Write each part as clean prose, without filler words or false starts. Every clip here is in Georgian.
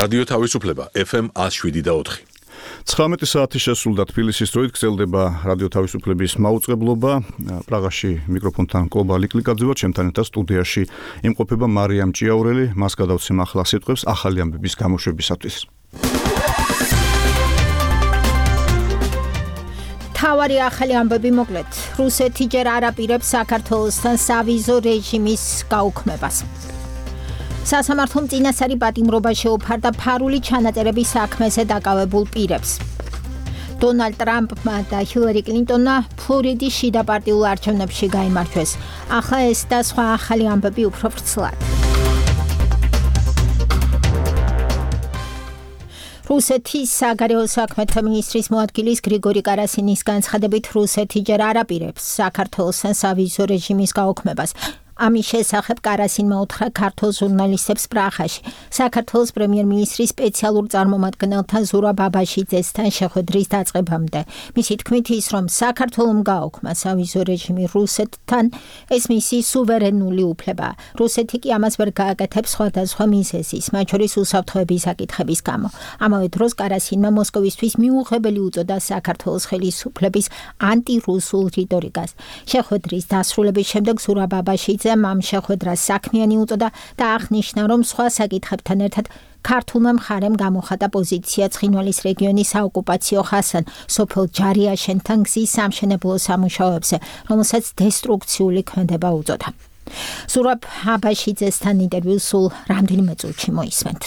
რადიო თავისუფლება FM 107.4. 19 საათი შესრულდა თბილისის დროით გრძელდება რადიო თავისუფლების მაუწყებლობა. პრაღაში მიკროფონთან კლობა ლიკლიკაძე ვარ, ჩემთან ერთად სტუდიაში იმყოფება მარიამ ჭიაურელი. მას გადავცემ ახლა სიტყვებს ახალი ამბების გამოშვებისათვის. თავარი ახალი ამბები მოკლედ. რუსეთი ჯერ არ აპირებს საქართველოსთან სავიზო რეჟიმის გაუქმებას. სასამართლომ წინასწარი პატიმრობა შეუფარდა ფარული ჩანაწერების საქმეზე დაკავებულ პირებს. დონალდ ტრამპმა და ჰილარი კლინტონმა ფლორიდის შიდა პარტიულ არჩევნებში გაიმარჯვეს. ახლა ეს და სხვა ახალი ამბები უფრო ვრცლად. რუსეთის საგარეო საქმეთა მინისტრის მოადგილის გრიგორი კარასინის განცხადებით რუსეთი ჯერ არ აპირებს საქართველოსთან სავიზო რეჟიმის გაუქმებას. ამის შესახებ კარასინმა უთხრა ქართულ ჟურნალისტებს პრაღაში. საქართველოს პრემიერ-მინისტრის სპეციალურ წარმომადგენელთან ზურაბ აბაშიძესთან შეხვედრის დაწყებამდე. მისი თქმით ის, რომ საქართველომ გააუქმა სავიზო რეჟიმი რუსეთთან, ეს მისი სუვერენული უფლებაა. რუსეთი კი ამას ვერ გააკეთებს სხვადასხვა მიზეზის, მათ შორის უსაფრთხოების საკითხების გამო. ამავე დროს კარასინმა მოსკოვისთვის მიუღებელი უწოდა საქართველოს ხელისუფლების ანტირუსულ რიტორიკას. შეხვედრის დასრულების შემდეგ ზურაბ აბაშიძე ამ შეხვედრას საქმიანი უწოდა და აღნიშნა, რომ სხვა საკითხებთან ერთად ქართულმა მხარემ გამოხატა პოზიცია ცხინვალის რეგიონის საოკუპაციო ხასთან სოფელ ჯარიაშენთან გზის სამშენებლო სამუშაოებზე, რომელსაც დესტრუქციული ქმედება უწოდა. ზურაბ აბაშიძესთან ინტერვიუ სულ რამდენიმე წუთში მოისმენთ.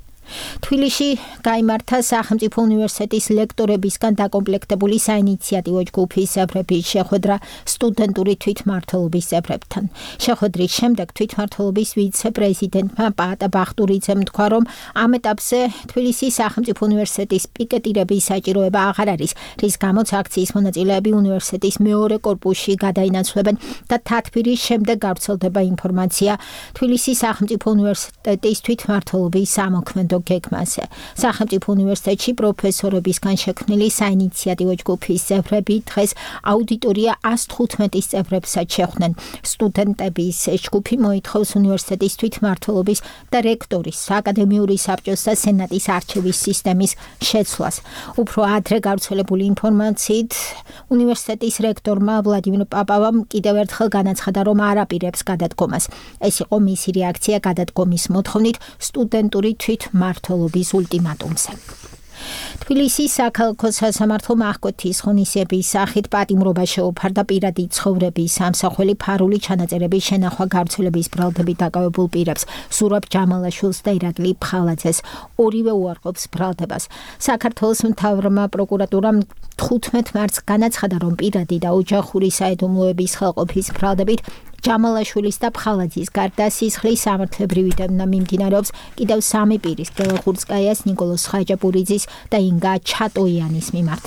თბილისში გაიმართა სახელმწიფო უნივერსიტეტის ლექტორებისგან დაკომპლექტებული საინიციატივო ჯგუფის წევრების შეხვედრა სტუდენტური თვითმმართველობის წევრებთან. შეხვედრის შემდეგ თვითმმართველობის ვიცე-პრეზიდენტმა პაატა ბახტურიძემ თქვა, რომ ამ ეტაპზე თბილისის სახელმწიფო უნივერსიტეტის პიკეტირების საჭიროება აღარ არის, რის გამოც აქციის მონაწილეები უნივერსიტეტის მეორე კორპუსში გადაინაცვლებენ და თათბირის შემდეგ გავრცელდება ინფორმაცია თბილისის სახელმწიფო უნივერსიტეტის თვითმმართველობის სამოქმედო გეგმაზე. სახელმწიფო უნივერსიტეტში პროფესორებისგან შექმნილი საინიციატივო ჯგუფის წევრები დღეს აუდიტორია 115 წევრებსაც შეხვდნენ. სტუდენტების ჯგუფი მოითხოვს უნივერსიტეტის თვითმმართველობის და რექტორის, აკადემიური საბჭოს და სენატის არჩევის სისტემის შეცვლას. უფრო ადრე გავრცელებული ინფორმაციით, უნივერსიტეტის რექტორმა ვლადიმირ პაპავამ კიდევ ერთხელ განაცხადა, რომ არ აპირებს გადადგომას. ეს იყო მისი რეაქცია გადადგომის მოთხოვნით სტუდენტური თვითმმართველობის ულტიმატუმზე. თბილისის საქალაქო სასამართლომ აღკვეთის ღონისძიების სახით პატიმრობა შეუფარდა პირადი ცხოვრების ამსახველი ფარული ჩანაწერების შენახვა გავრცელების ბრალდებით დაკავებულ პირებს, ზურაბ ჯამალაშვილს და ირაკლი ფხალაძეს. ორივე უარყოფს ბრალდებას. საქართველოს მთავრმა პროკურატურამ 15 მარტს განაცხადა, რომ პირადი და ოჯახური საიდუმლოების ხელყოფის ბრალდებით ჯამალაშვილის და ფხალაძის გარდა სისხლის სამართლებრივი დევნა მიმდინარეობს კიდევ 3 პირის, გელახურცკაიას, ნიკოლოზ ხაჯაპურიძის და ინგა ჩატოიანის მიმართ.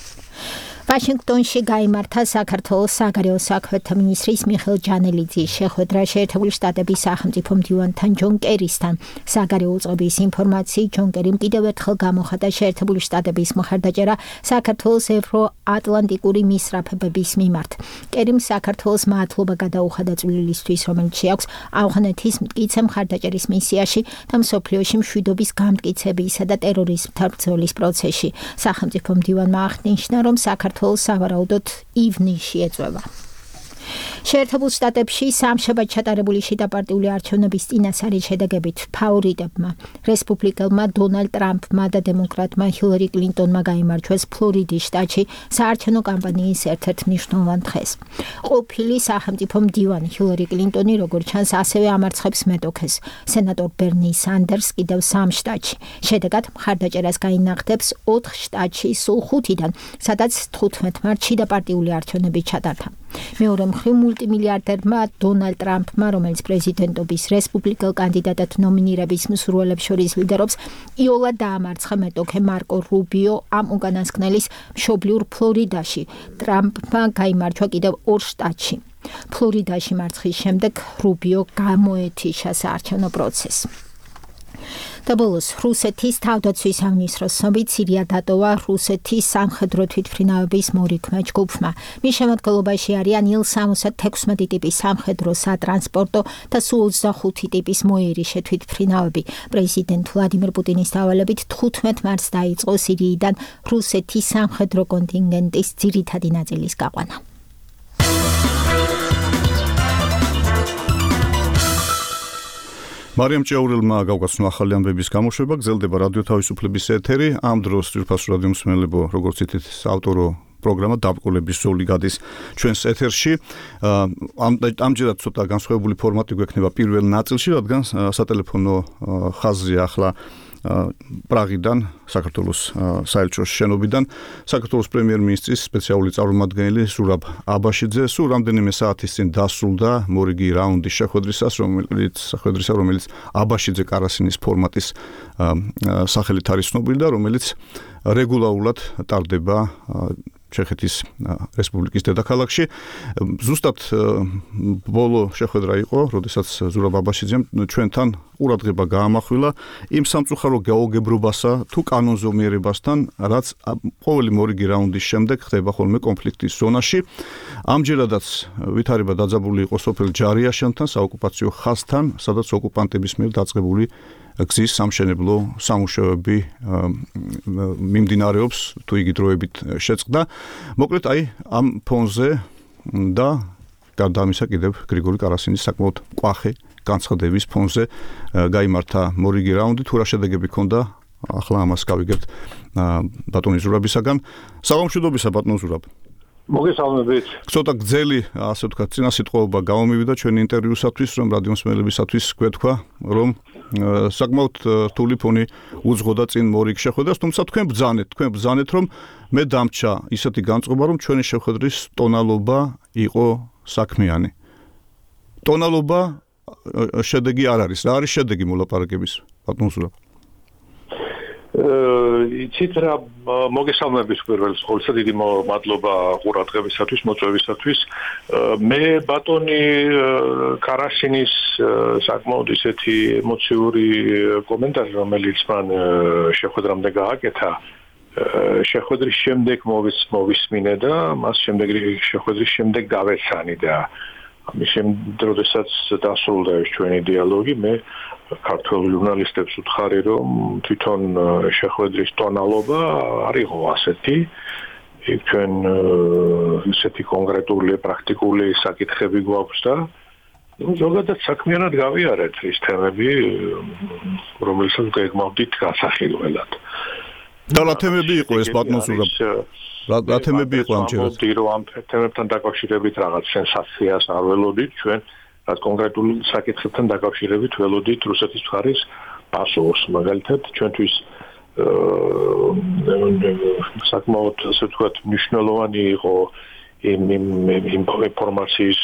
ვაშინგტონში გაიმართა საქართველოს საგარეო საქმეთა მინისტრის მიხეილ ჯანელიძის შეხვედრა შეერთებული შტატების სახელმწიფო მდივანთან ჯონ კერისთან. საგარეო უწყების ინფორმაციით, ჯონ კერიმ კიდევ ერთხელ გამოხატა შეერთებული შტატების მხარდაჭერა საქართველოს ევროატლანტიკური მისწრაფებების მიმართ. კერიმ საქართველოს მადლობა გადაუხადა წვლილისთვის, რომელიც შეაქვს ავღანეთის მტკიცე მხარდაჭერის მისიაში და მსოფლიოში მშვიდობის გამტკიცებისა და ტერორიზმთან ბრძოლის პროცესში. სახელმწიფო მდივანმა აღნიშნა, რომ საქართველოს სავარაუდოდ ივნისში ეწევა. შეერთებულ შტატებში სამშაბათ ჩატარებული შიდა პარტიული არჩევნების წინასწარი შედეგებით ფავორიტებმა, რესპუბლიკელმა დონალდ ტრამპმა და დემოკრატმა ჰილარი კლინტონმა გაიმარჯვეს ფლორიდის შტატში საარჩევნო კამპანიის ერთ-ერთ მნიშვნელოვან დღეს. ყოფილი სახელმწიფო მდივანი ჰილარი კლინტონი, როგორც ჩანს, ასევე ამარცხებს მეტოქეს. სენატორ ბერნი სანდერს კიდევ 3 შტატში. შედეგად მხარდაჭერას გაინახდებს 4 შტატში სულ 5-დან, სადაც 15 მარტს შიდა პარტიული არჩევნები ჩატარდა. მეორე მხრივ მულტიმილიარდერმა დონალდ ტრამპმა, რომელიც პრეზიდენტობის რესპუბლიკელ კანდიდატად ნომინირების მსურველებს შორის ლიდერობს, იოლად დაამარცხა მეტოქე მარკო რუბიო ამ უკანასკნელის მშობლიურ ფლორიდაში. ტრამპმა გაიმარჯვა კიდევ 2 შტატში. ფლორიდაში მარცხის შემდეგ რუბიო გამოეთიშა საარჩევნო პროცესს. და ბოლოს რუსეთის თავდაცვის სამინისტროს ცნობით სირია დატოვა რუსეთის სამხედრო თვითმფრინავების მორიქმე ჯგუფმა. მის შემადგენლობაში არიან Il-76 ტიპის სამხედრო სატრანსპორტო და Su-25 ტიპის მოერიშე თვითმფრინავები. პრეზიდენტ ვლადიმერ პუტინის დავალებით 15 მარტს დაიწყო სირიიდან რუსეთის სამხედრო კონტინგენტის ძირითადი ნაწილის გაყვანა. მარიამ ჭიაურელმა გავგაცნო ახალი ამბების გამოშვება, გრძელდება რადიო თავისუფლების ეთერი. ამ დროს ძვირფასო რადიო მსმენელებო, როგორც ითით, ავტორო პროგრამა დაბრკოლების ზოლი გადის ჩვენს ეთერში. ამჯერად ცოტა განსხვავებული ფორმატი გვექნება პირველ ნაწილში, რადგან სატელეფონო ხაზია ახლა პრაღიდან, საქართველოს საელჩოს შენობიდან, საქართველოს პრემიერ-მინისტრის სპეციალური წარმომადგენელი ზურაბ აბაშიძე სულ რამდენიმე საათის წინ დასრულდა მორიგი რაუნდი შეხვედრისა, რომელიც აბაშიძე კარასინის ფორმატის სახელით არის ცნობილი და რომელიც რეგულარულად ტარდება ჩეხეთის რესპუბლიკის დედაქალაქში. ზუსტად ბოლო შეხვედრა იყო, როდესაც ზურაბ აბაშიძემ ჩვენთან ყურადღება გაამახვილა იმ სამწუხარო გაოგებრობასა თუ კანონზომიერებასთან, რაც ყოველი მორიგი რაუნდის შემდეგ ხდება ხოლმე კონფლიქტის ზონაში. ამჯერადაც ვითარება დაძაბული იყო სოფელ ჯარიაშენთან, საოკუპაციო ხაზთან, სადაც ოკუპანტების მიერ დაწყებული გზის სამშენებლო სამუშაოები მიმდინარეობს, თუ იგი დროებით შეწყდა. მოკლედ აი ამ ფონზე და გარდა ამისა კიდევ გრიგორი კარასინის საკმაოდ კვახე განცხადების ფონზე გაიმართა მორიგი რაუნდი, თუ რა შედეგები ჰქონდა, ახლა ამას გავიგებთ ბატონი ზურაბისაგან. საღამოშიდობისა ბატონ ზურაბ. მოგესალმებით. ცოტა გძელი, ასე ვთქვათ, წინასიტყვაობა გამომივიდა ჩვენი ინტერვიუსათვის, რომ რადიო მსმენელებისათვის გვეთქვა, რომ საკმაოდ რთული ფონი უძღოდა წინ მორიგ შეხვედრას, თუმცა თქვენ ბრძანეთ, რომ მე დამჭა ისეთი განწყობა, რომ ჩვენი შეხვედრის ტონალობა იყო საქმიანი. ტონალობა შედეგი არ არის. რა არის შედეგი მოლაპარაკების, ბატონ ზურაბ? იცით რა, მოგესალმებით პირველს ყოვლისა, დიდი მადლობა ყურადღებისათვის, მოწვევისათვის. მე ბატონი კარასინის საკმაოდ ისეთი ემოციური კომენტარი, რომელიც მან შეხვედრამდე გააკეთა, შეხვედრის შემდეგ მოვისმინე და მას შეხვედრის შემდეგ გავეცანი და ამის შემდეგ, როდესაც დასრულდა ეს ჩვენი დიალოგი, მე ქართველ ჟურნალისტებს ვუთხარი, რომ თვითონ შეხვედრის ტონალობა არ იყო ასეთი. ჩვენ ისეთი კონკრეტული პრაქტიკული საკითხები გვაქვს და ზოგადად საქმიანად გავიარეთ ის თემები, რომელსაც გეგმავდით გასახილველად. და რა თემები იყო ეს ბატონ ზურაბ? რა თემები იყო ამჯერად? ამ თემებთან დაკავშირებით რაღაც სენსაციას არ ველოდით ჩვენ. რაც კონკრეტულ საკითხებთან დაკავშირებით ველოდით რუსეთის მხარის პასუხს. მაგალითად, ჩვენთვის საკმაოდ ასე ვთქვათ მნიშვნელოვანი იყო იმ ინფორმაციის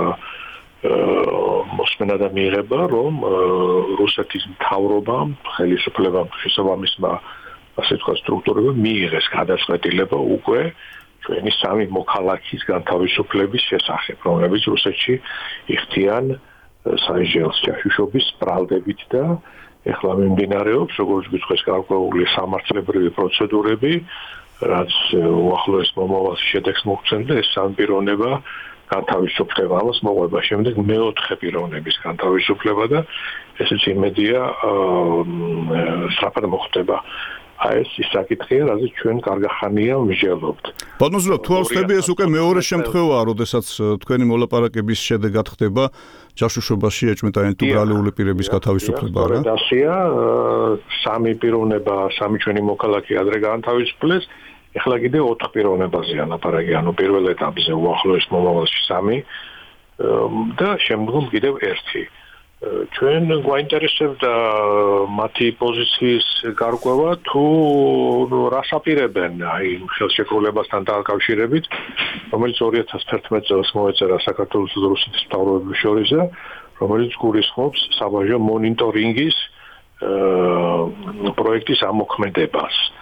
მოსმენა და მიღება, რომ რუსეთის მთავრობამ, ხელისუფლებამ, შესაბამისმა ასე ვთქვათ სტრუქტურებამ მიიღეს გადაწყვეტილება უკვე ჩვენი სამი მოქალაქის განთავისუფლების შესახებ, რომლებიც რუსეთში იხდიან საიჟელს ჯაშუშობის ბრალდებით და ეხლა მიმდინარეობს, როგორც გითხეს, გარკვეული სამართლებრივი პროცედურები, რაც უახლოეს მომავალში შედეგს მოგვცემს და ეს სამი პიროვნება განთავისუფლება, ამას მოყვება შემდეგ მეოთხე პიროვნების განთავისუფლება და ესეც იმედია სწრაფად მოხდება. ეს ის საკითხია, რაზეც ჩვენ კარგახანია ვმსჯელობთ. ბატონ ზურაბ, თუ არ ვხდები, ეს უკვე მეორე შემთხვევაა, როდესაც თქვენი მოლაპარაკების შედეგად ხდება ჯაშუშობაში ეჭვმეტანილი თუ ბრალეული პირების გათავისუფლება, რა? დასია, სამი პიროვნება, სამი ჩვენი მოქალაქე ადრე გაანთავისუფლეს, ეხლა კიდევ 4 პიროვნებაზეა ლაპარაკი, ანუ პირველ ეტაპზე უახლოეს მომავალში 3 და შემდგომ კიდევ 1. ჩვენ გვაინტერესებდა მათი პოზიციის გარკვევა თუ რას აპირებენ აი ხელშეკრულებასთან დაკავშირებით, რომელიც 2011 წელს მოეწერა საქართველოს და რუსეთის მთავრობების შორის, რომელიც გულისხმობს საბაჟო მონიტორინგის პროექტის ამოქმედებას.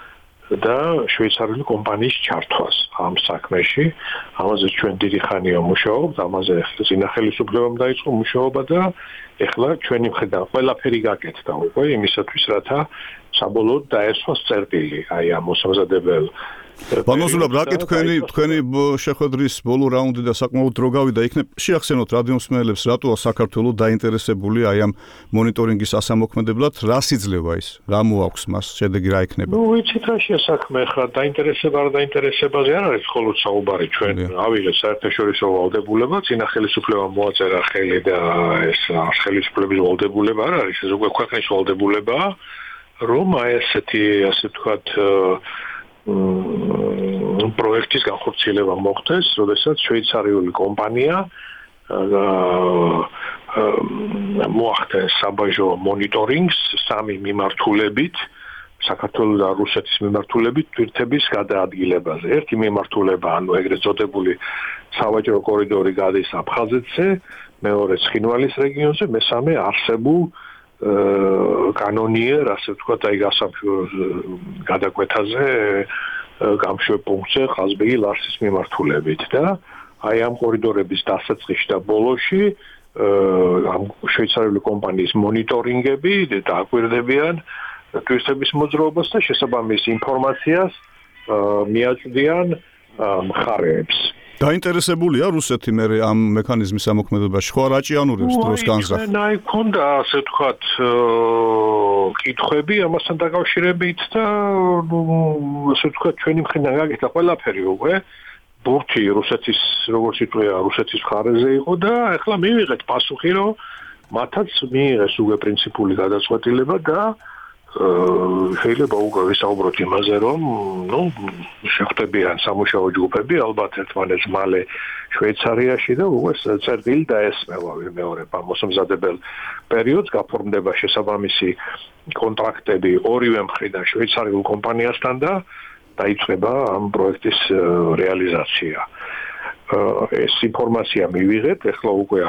და შვეიცარიული კომპანიის ჩართვას ამ საქმეში. ამაზე ჩვენ დიდი ხანია მუშაობთ, ამაზე წინა ხელისუფლებამ დაიწყო მუშაობა და ეხლა ჩვენი მხრიდან ყველაფერი გაკეთდა უკვე იმისათვის, რათა საბოლოოდ დაესვას წერტილი აი ამ მოსამზადებელ ბანოზულაბ რაკი თქვენი შეხვედრის ბოლო რაუნდი და საკმაოდ დრო გავიდა იქნებ შეახსენოთ რადიომსმენელებს რატოა საქართველოს დაინტერესებული აი ამ მონიტორინგის ასამოქმედებლად რა სიძლევა ის რა მოაქვს მას შედეგი რა იქნება ვიცით რა შეასაქმე ხა დაინტერესება არ დაინტერესებაზე არ არის მხოლოდ საუბარი ჩვენ ავიღეთ საერთაშორისო ვალდებულება წინა ხელისუფლებამ მოაწერა ხელი და ეს ხელისუფლების ვალდებულება არ არის ეს უკვე ქვეყნის ვალდებულებაა რომ აი ესეთი ასე ვთქვათ პროექტის განხორციელება მოხდეს, როდესაც შვეიცარიული კომპანია მოახდენს საბაჟო მონიტორინგს სამი მიმართულებით, საქართველოს და რუსეთის მიმართულებით თვირთების გადაადგილებაზე. ერთი მიმართულება, ანუ ეგრეთ წოდებული სავაჭრო კორიდორი გადის აფხაზეთზე, მეორე ცხინვალის რეგიონზე, მესამე არსებულ კანონიერ, ასე ვთქვათ, აი გადაკვეთაზე გამშვებ პუნქტზე ყაზბეგი ლარსის მიმართულებით და აი ამ კორიდორების დასაწყისში და ბოლოში ამ შვეიცარიული კომპანიის მონიტორინგები დააკვირდებიან ტურისტების მოძრაობას და შესაბამის ინფორმაციას მიაწვდიან მხარეებს. დაინტერესებულია რუსეთი მე ამ მექანიზმის ამოქმედებაში ხო არ აჭიანურებს დროს განზრახ. აი ქონდა ასე ვთქვათ კითხვები ამასთან დაკავშირებით და ასე ვთქვათ ჩვენი მხრიდან გაკეთა ყველაფერი უკვე ბურთი რუსეთის როგორც იტყვია რუსეთის მხარეზე იყო და ახლა მივიღეთ პასუხი რომ მათაც მიიღეს უკვე პრინციპული გადაწყვეტილება და შეიძლება უკვე ვისაუბროთ იმაზე რომ შეხვდებიან სამუშაო ჯგუფები ალბათ ერთმანეთს მალე შვეიცარიაში და უკვე წერტილი დაესმევა ვიმეორება მოსამზადებელ პერიოდს გაფორმდება შესაბამისი კონტრაქტები ორივე მხრიდან შვეიცარიულ კომპანიასთან და დაიწყება ამ პროექტის რეალიზაცია. ეს ინფორმაცია მივიღეთ ახლა უკვე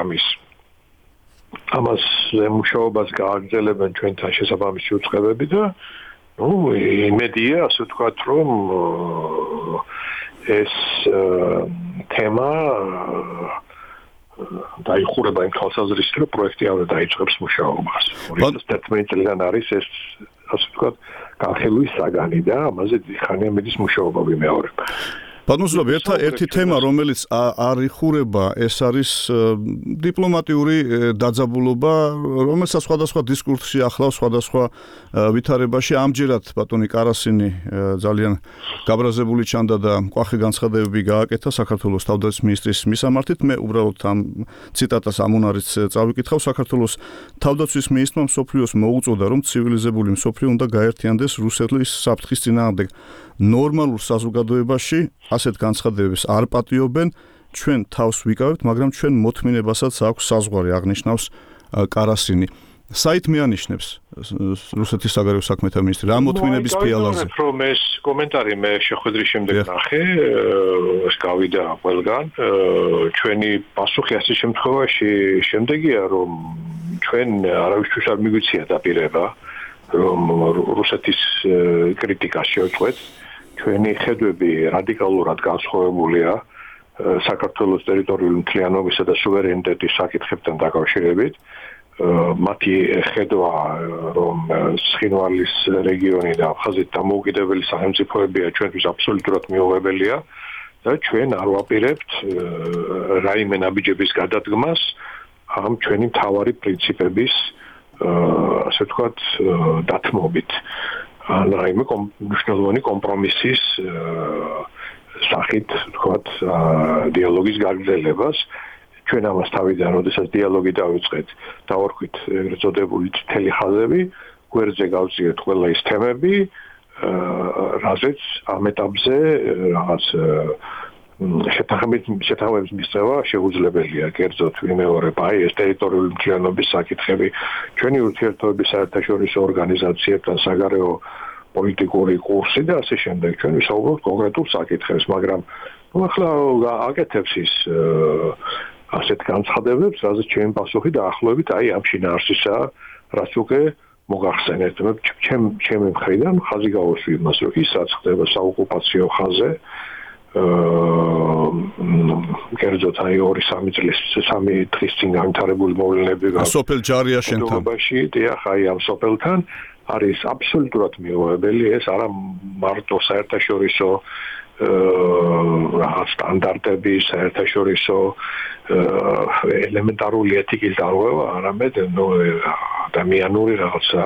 ამას მუშაობას გააგრძელებენ ჩვენთან შესაბამისი უწყებები და იმედია ასე ვთქვათ რომ ეს თემა დაიხურება იმ თვალსაზრისით რომ პროექტი აღარ დაიწყებს მუშაობას. 2011 წლიდან არის ეს ასე ვთქვათ განხილვის საგანი და ამაზე ხანია მედის მუშაობა ვიმეორება. ბანოზულაბ ერთი თემა რომელიც არ იხურება ეს არის დიპლომატიური დაძაბულობა რომელსაც სხვადასხვა დისკურსში ახლავს სხვადასხვა ვითარებაში ამჯერად ბატონი კარასინი ძალიან გაბრაზებული ჩანდა და მკვახე განცხადებები გააკეთა საქართველოს თავდაცვის მინისტრის მისამართით მე უბრალოდ ამ ციტატას ამუნარიც წავიკითხავ საქართველოს თავდაცვის მინისტრმა მსოფლიოს მოუწოდა რომ ცივილიზებული მსოფლიო უნდა გაერთიანდეს რუსეთის საფრთხის წინააღმდეგ ნორმალურ საზოგადოებაში ასეთ განცხადებებს არ პატიობენ ჩვენ თავს ვიკავებთ მაგრამ ჩვენ მოთმინებასაც აქვს საზღვარი აღნიშნავს კარასინი საით მეანიშნებს რუსეთის საგარეო საქმეთა მინისტრი რა მოთმინების ფიალაზე რომ ეს კომენტარი მე შეხვედრის შემდეგ ნახე ეს გავიდა ყველგან ჩვენი პასუხი ასეთ შემთხვევაში შემდეგია რომ ჩვენ არავისთვის არ მიგვიცია დაპირება რომ რუსეთის კრიტიკას შევწყვეთ ჩვენი ხედვები რადიკალურად განსხვავებულია საქართველოს ტერიტორიული მთლიანობისა და სუვერენიტეტის საკითხებთან დაკავშირებით. მათი ხედვა რომ ცხინვალის რეგიონი და აფხაზეთი დამოუკიდებელი სახელმწიფოებია ჩვენთვის აბსოლუტურად მიუღებელია და ჩვენ არ ვაპირებთ რაიმე ნაბიჯების გადადგმას ამ ჩვენი მთავარი პრინციპების ასე ვთქვათ დათმობით. რაიმე მნიშვნელოვანი კომპრომისის სახით ვთქვათ დიალოგის გაგრძელებას ჩვენ ამას თავიდან როდესაც დიალოგი დავიწყეთ დავარქვით ეგრეთ წოდებული თითელი ხაზები გვერდზე გავწიეთ ყველა ის თემები რაზეც ამ ეტაპზე რაღაც შეთანხმების მიღება შეუძლებელია კერძოდ ვიმეორება აი ეს ტერიტორიული მთლიანობის საკითხები ჩვენი ურთიერთობების საერთაშორისო ორგანიზაციებთან საგარეო პოლიტიკური კურსი და ასე შემდეგ ჩვენ ვისაუბრებთ კონკრეტულ საკითხებს მაგრამ ახლა აკეთებს ის ასეთ განცხადებებს რაზეც ჩემი პასუხი დაახლოებით აი ამ შინაარსისა რაც უკვე მოგახსენეთ, ჩემი მხრიდან ხაზი გავუსვი იმას, რომ ის რაც ხდება საოკუპაციო ხაზზე, კერძოდ აი 2-3 დღის წინ განვითარებული მოვლენები სოფელ ჯარია შენთან. დიახ, აი ამ სოფელთან არის აბსოლუტურად მიუღებელი, ეს არა მარტო საერთაშორისო რაღაც სტანდარტები, საერთაშორისო ელემენტარული ეთიკის დარღვევა, არამედ ადამიანური რაღაცა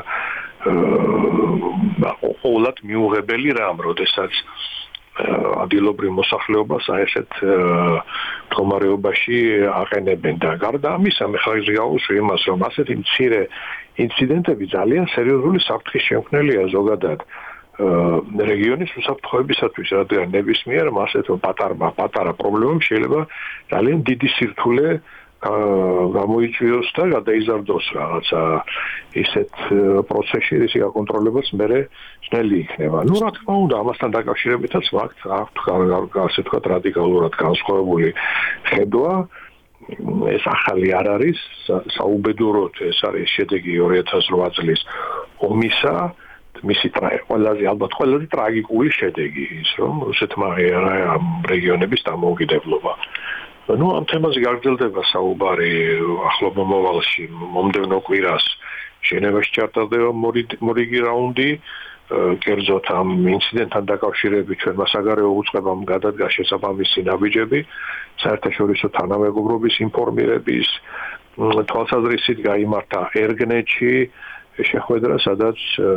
ყოველად მიუღებელი რამ, როდესაც ადგილობრივ მოსახლეობას ასეთ მდგომარეობაში აყენებენ და გარდა ამისა მე ხაზი გავუსვი იმას, რომ ასეთი მცირე ინციდენტები ძალიან სერიოზული საფრთხის შემქმნელია ზოგადად რეგიონის უსაფრთხოებისათვის, რადგან ნებისმიერ ასეთ პატარა პრობლემამ შეიძლება ძალიან დიდი სირთულე გამოიწვიოს და გადაიზარდოს რაღაცა ისეთ პროცესში, რის გაკონტროლებაც მერე ძნელი იქნება. რა თქმა უნდა, ამასთან დაკავშირებითაც აქვს ასე ვთქვათ რადიკალურად განსხვავებული ხედვა. ეს ახალი არ არის, საუბედუროდ ეს არის შედეგი 2008 წლის ომისა, მისი ყველაზე ტრაგიკული შედეგი ის, რომ რუსეთმა ამ რეგიონების დამოუკიდებლობა. ამ თემაზე გაგრძელდება საუბარი ახლობელ მომავალში, მომდევნო კვირას ჟენევაში ჩატარდება მორიგი რაუნდი, კერძოდ ამ ინციდენტთან დაკავშირებით ჩვენმა საგარეო უწყებამ გადადგა შესაბამისი ნაბიჯები, საერთაშორისო თანამეგობრობის ინფორმირების თვალსაზრისით გაიმართა ერგნეთში შეხვედრა, სადაც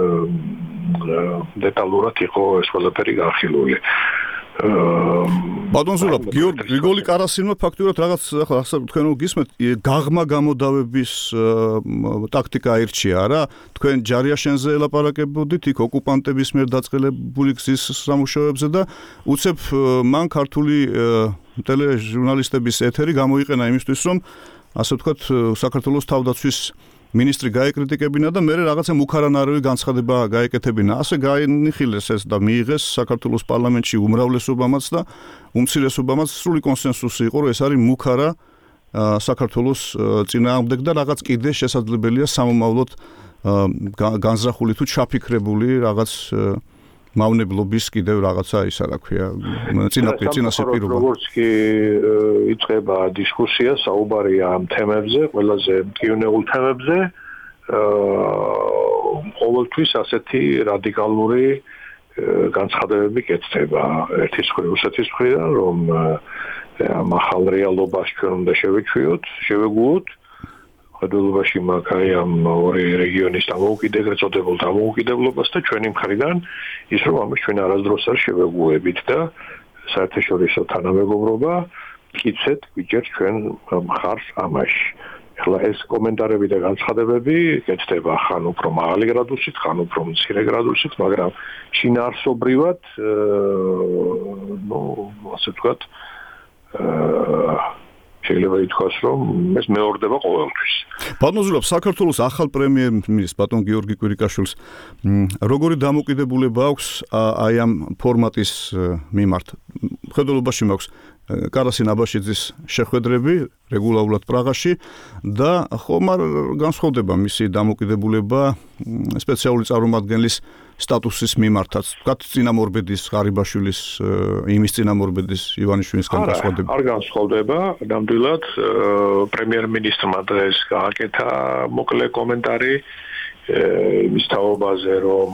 დეტალურად იყო ეს ყველაფერი განხილული. ბატონ ზურაბ, გრიგოლი კარასინმა ფაქტურად რაღაც ახლა თქვენ გისმენთ გაღმა გამოდავების ტაქტიკა აირჩია რა. თქვენ ჯარიაშენზე ელაპარაკებოდით იქ ოკუპანტების მიერ დაწყელებული გზის სამუშაოებზე და უცებ მან ქართული ტელეჟურნალისტების ეთერი გამოიყენა იმისთვის, რომ ასე ვთქვათ საქართველოს თავდაცვის მინისტრი გაეკრიტიკებინა და მერე რაღაცა მუქარანარივი განცხადება გაეკეთებინა. ასე გაინიხილეს ეს და მიიღეს საქართველოს პარლამენტში უმრავლესობამაც და უმცირესობამაც სრული კონსენსუსი იყო, რომ ეს არის მუქარა საქართველოს წინააღმდეგ და რაღაც კიდე შესაძლებელია სამომავლოდ განზრახული თუ ჩაფიქრებული რაღაც მავნებლობის კიდევ რაღაცა ისა რა ქვია წინასწარ. როგორც კი იწყება დისკუსია, საუბარი ამ თემებზე, ყველაზე მტკივნეულ თემებზე, ყოველთვის ასეთი რადიკალური განცხადებები კეთდება. ერთის მხრივ რუსეთის მხრიდან, რომ ამ ახალ რეალობას ჩვენ უნდა შევეგუოთ. ხედველობაში მაგარი ამ ორი რეგიონის დამოუკიდებლობას და ჩვენი მხრიდან ის რომ ამის ჩვენ არასდროს არ შევეგუებით და საერთაშორისო თანამეგობრობა მტკიცედ გვიჭერს ჩვენ მხარს ამაში. ახლა ეს კომენტარები და განცხადებები კეთდება ხან უფრო მაღალი გრადუსით, ხან უფრო მცირე გრადუსით, მაგრამ შინაარსობრივად ასე ვთქვათ შეიძლება ითქვას, რომ ეს მეორდება ყოველთვის. ბატონ ზურაბ, საქართველოს ახალ პრემიერ-მინისტრს ბატონ გიორგი კვირიკაშვილს როგორი დამოკიდებულება აქვს აი ამ ფორმატის მიმართ? ხედველობაში მაქვს კარასინ აბაშიძის შეხვედრები რეგულარულად პრაღაში და ხომ არ განსხვავდება მისი დამოკიდებულება სპეციალური წარმომადგენლის სტატუსის მიმართაც, თქვათ წინამორბედის ღარიბაშვილის, იმის წინამორბედის ივანიშვილისგან განსხვავდება? არ განსხვავდება, ნამდვილად პრემიერ-მინისტრმა დღეს გააკეთა მოკლე კომენტარი იმის თაობაზე, რომ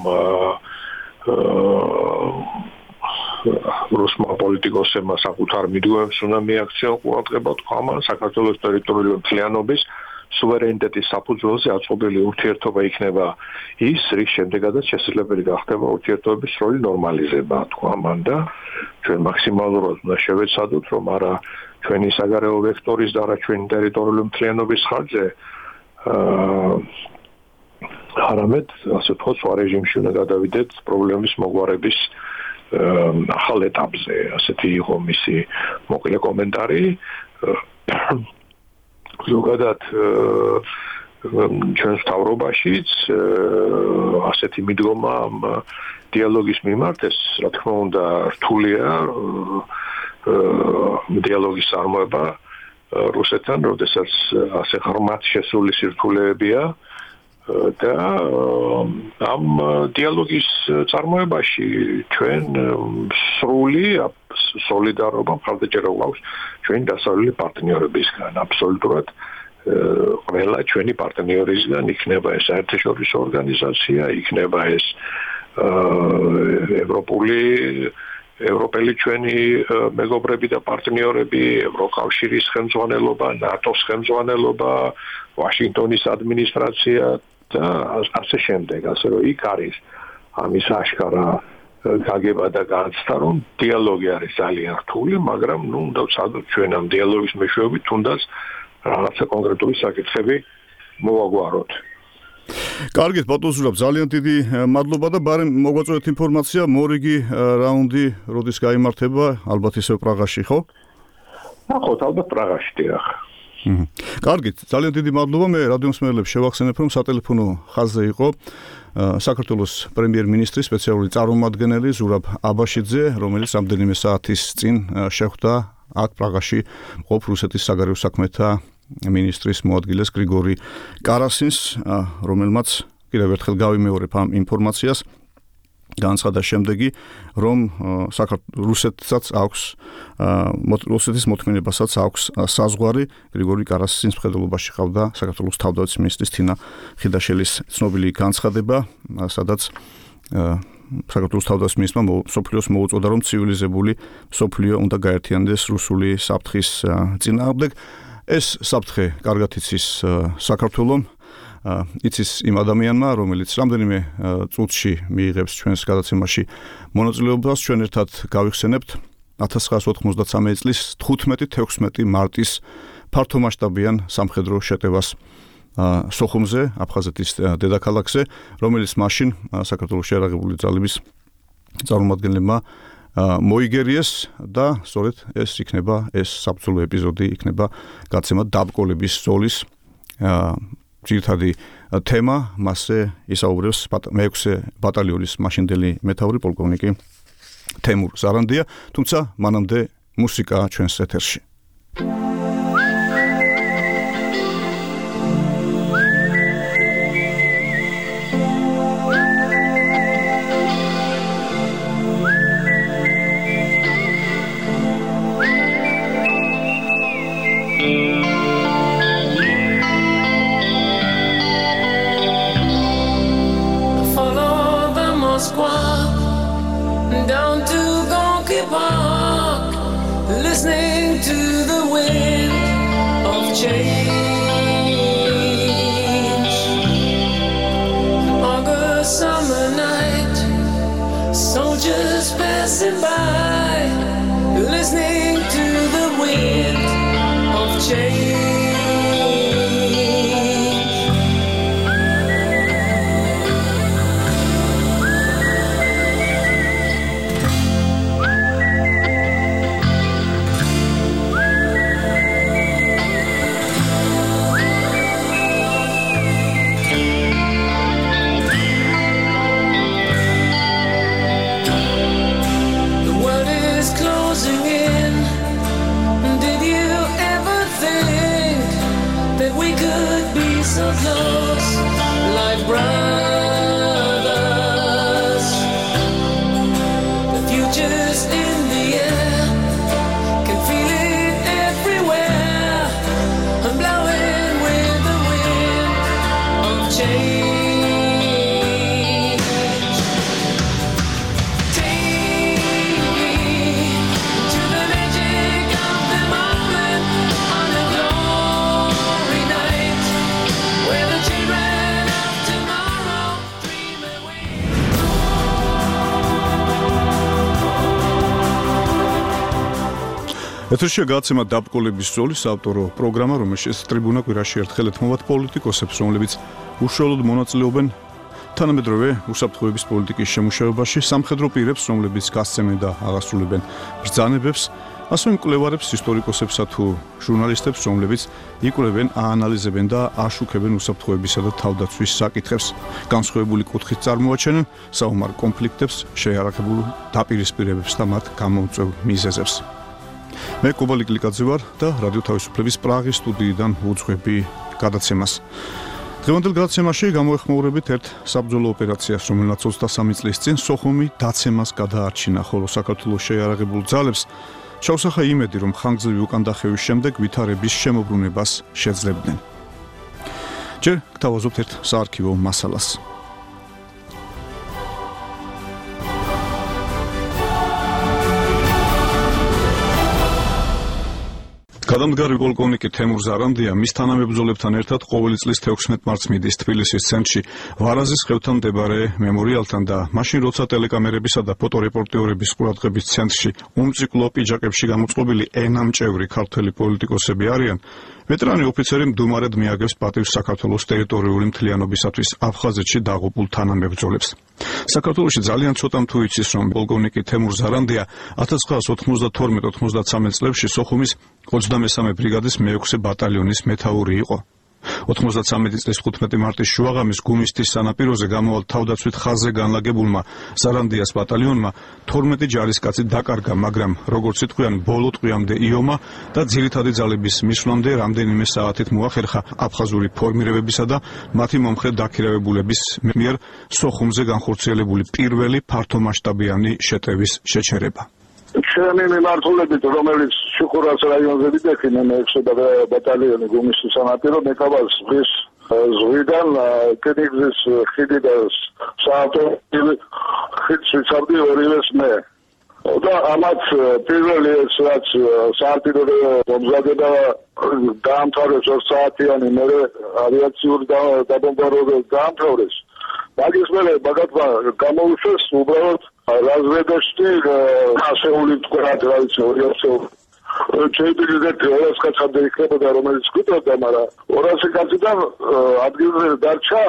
რუსმა პოლიტიკოსებმა საკუთარ მიდგომებს უნდა მიაქციონ ყურადღება თქვა საქართველოს ტერიტორიული მთლიანობის სუვერენიტეტის საფუძველზე აწყობილი ურთიერთობა იქნება ის, რის შემდეგაც შესაძლებელი გახდება ურთიერთობების სრული ნორმალიზება, თქვა მან და ჩვენ მაქსიმალურად უნდა შევეცადოთ, რომ არა ჩვენი საგარეო ვექტორის და არა ჩვენი ტერიტორიული მთლიანობის ხარჯზე არამედ ასე ვთქვათ, სხვა რეჟიმში უნდა გადავიდეთ პრობლემის მოგვარების ახალ ეტაპზე. ასეთი იყო მისი მოკლე კომენტარი. ზოგადად ჩვენს მთავრობაშიც ასეთი მიდგომა ამ დიალოგის მიმართ, ეს რა თქმა უნდა რთულია დიალოგის წარმოება რუსეთთან, როდესაც ასე ღრმად შესული სირთულეებია და ამ დიალოგის წარმოებაში ჩვენ სრული სოლიდარობა მხარდაჭერა გვაქვს ჩვენი დასავლელი პარტნიორებისგან აბსოლუტურად ყველა ჩვენი პარტნიორისგან იქნება ეს საერთაშორისო ორგანიზაცია, იქნება ეს ევროპელი ჩვენი მეგობრები და პარტნიორები, ევროკავშირის ხელმძღვანელობა, ნატოს ხელმძღვანელობა, ვაშინგტონის ადმინისტრაცია და ასე შემდეგ, ასე რომ იქ არის ამის აშკარა გაგება და განცდა, რომ დიალოგი არის ძალიან რთული, მაგრამ უნდა ვცადოთ ჩვენ ამ დიალოგის მეშვეობით თუნდაც რაღაცა კონკრეტული საკითხები მოვაგვაროთ. კარგით, ბატონ ზურაბ, ძალიან დიდი მადლობა და ბარემ მოგვაწოდეთ ინფორმაცია, მორიგი რაუნდი როდის გაიმართება, ალბათ ისევ პრაღაში, ხო? ნახოთ, ალბათ პრაღაში დიახ. კარგით, ძალიან დიდი მადლობა. მე რადიომსმენელებს შევახსენებ, რომ სატელეფონო ხაზზე იყო საქართველოს პრემიერ-მინისტრის სპეციალური წარმომადგენელი ზურაბ აბაშიძე, რომელიც რამდენიმე საათის წინ შეხვდა აქ პრაღაში მყოფ რუსეთის საგარეო საქმეთა მინისტრის მოადგილეს გრიგორი კარასინს, რომელმაც კიდევ ერთხელ გავიმეორებ ამ ინფორმაციას, განცხადა შემდეგი, რომ რუსეთის მოთხოვნებასაც აქვს საზღვარი. გრიგორი კარასინის მხედველობაში ყავდა საქართველოს თავდაცვის მინისტრის თინა ხიდაშელის ცნობილი განცხადება, სადაც საქართველოს თავდაცვის მინისტრმა მსოფლიოს მოუწოდა, რომ ცივილიზებული მსოფლიო უნდა გაერთიანდეს რუსული საფრთხის წინააღმდეგ. ეს საფრთხე კარგად იცის საქართველომ, იცის იმ ადამიანმა, რომელიც რამდენიმე წუთში მიიღებს ჩვენს გადაცემაში მონაწილეობას. ჩვენ ერთად გავიხსენებთ 1993 წლის 15-16 მარტის ფართომასშტაბიან სამხედრო შეტევას სოხუმზე, აფხაზეთის დედაქალაქზე, რომელიც მაშინ საქართველოს შეიარაღებული ძალების წარმომადგენლებმა მოიგერიეს და სწორედ ეს საბრძოლო ეპიზოდი იქნება გაცემა დაბკოლების ზოლის ძირითადი თემა. მასზე ისაუბრებს მე-6 ბატალიონის მაშინდელი მეთაური პოლკოვნიკი თემურ ზარანდია, თუმცა მანამდე მუსიკა ჩვენს ეთერში. Down to Gonky Park, listening to the wind of change. August summer night, soldiers passing by, listening to the wind of change. So close, like brothers. The future's in the air, can feel it everywhere. I'm blowing with the wind of change. Take me to the magic of the moment on a glory night. Where the children of tomorrow dream away. ეთერშია გადაცემა დაბკოლების ზოლის საავტორო პროგრამა, რომელშიც ტრიბუნა კვირაში ერთხელ ეთმობათ პოლიტიკოსებს, რომლებიც უშუალოდ მონაწილეობენ თანამედროვე უსაფრთხოების პოლიტიკის შემუშავებაში, სამხედრო პირებს, რომლებიც გასცემენ და აღასრულებენ ბრძანებებს, ასევე მკვლევარებს, ისტორიკოსებსა თუ ჟურნალისტებს, რომლებიც იკვლევენ, აანალიზებენ და აშუქებენ უსაფრთხოებისა და თავდაცვის საკითხებს, განსხვავებული კუთხით წარმოაჩენენ საომარ კონფლიქტებს, შეიარაღებულ დაპირისპირებებს და მათ გამომწვევ მიზეზებს. მე კობალი კლიკაძე ვარ და რადიო თავისუფლების პრაღის სტუდიიდან უძღვები გადაცემას. დღევანდელ გადაცემაში გამოეხმაურებით ერთ საბრძოლო ოპერაციას, რომელსაც 23 წლის წინ სოხუმი დაცემას გადაარჩინა, ხოლო საქართველოს შეიარაღებულ ძალებს ჩაუსახა იმედი, რომ ხანგრძლივი უკანდახევის შემდეგ ვითარების შემოbrunებას შეძლებდნენ. ჯერ გთავაზობთ ერთ საარქივო მასალას. გადამდგარი პოლკოვნიკი თემურ ზარანდია მის თანამებრძოლებთან ერთად ყოველი წლის 16 მარტს მიდის თბილისის ცენტრში ვარაზის ხევთან მდებარე მემორიალთან და მაშინ როცა ტელეკამერებისა და ფოტორეპორტიორების ყურადღების ცენტრში უმციკლო პიჯაკებში გამოწყობილი ენამჭევრი ქართველი პოლიტიკოსები არიან, ვეტერანი ოფიცერი მდუმარედ მიაგებს პატივს საქართველოს ტერიტორიული მთლიანობისათვის აფხაზეთში დაღუპულ თანამებრძოლებს. საქართველოში ძალიან ცოტამ თუ იცის, რომ პოლკოვნიკი თემურ ზარანდია 1992-93 წლებში სოხუმის 23 ბრიგადის მე-6 ბატალიონის მეთაური იყო. 93 წლის 15 მარტის შუაღამის გუმისთის სანაპიროზე გამოვალ თავდაცვით ხაზზე განლაგებულმა ზარანდიას ბატალიონმა 12 ჯარისკაცი დაკარგა, მაგრამ როგორც იტყვიან, ბოლო ტყვიამდე იომა და ძირითადი ძალების მისვლამდე რამდენიმე საათით მოახერხა აფხაზური ფორმირებებისა და მათი მომხრე დაქირავებულების მიერ სოხუმზე განხორციელებული პირველი ფართომასშტაბიანი შეტევის შეჩერება. Ჩვენი მიმართულებით, რომელიც შუქურას რაიონზე ვიდექინა მე-6 ბატალიონი გუმისთის სანაპირო მეკაბას ზღვის ზღვიდან კენიგზის ხიდი და საავტომობილო ხიდს ვიცავდი ორივეს მე. და ამათ პირველი ეს რაც საავტომობილო მომზადება დაამთავრეს 2 საათიანი მერე ავიაციური დაბომბარდირება დაამთავრეს. მაგის მერე მაგათმა გამოუშვეს უბრალოდ разведочный ასეული თქვათ რა ვიცი 200 შეიძლება 200 კაცამდე იქნებოდა რომელიც გვიტყოდა, მაგრამ 200 კაციდან ადგილზე დარჩა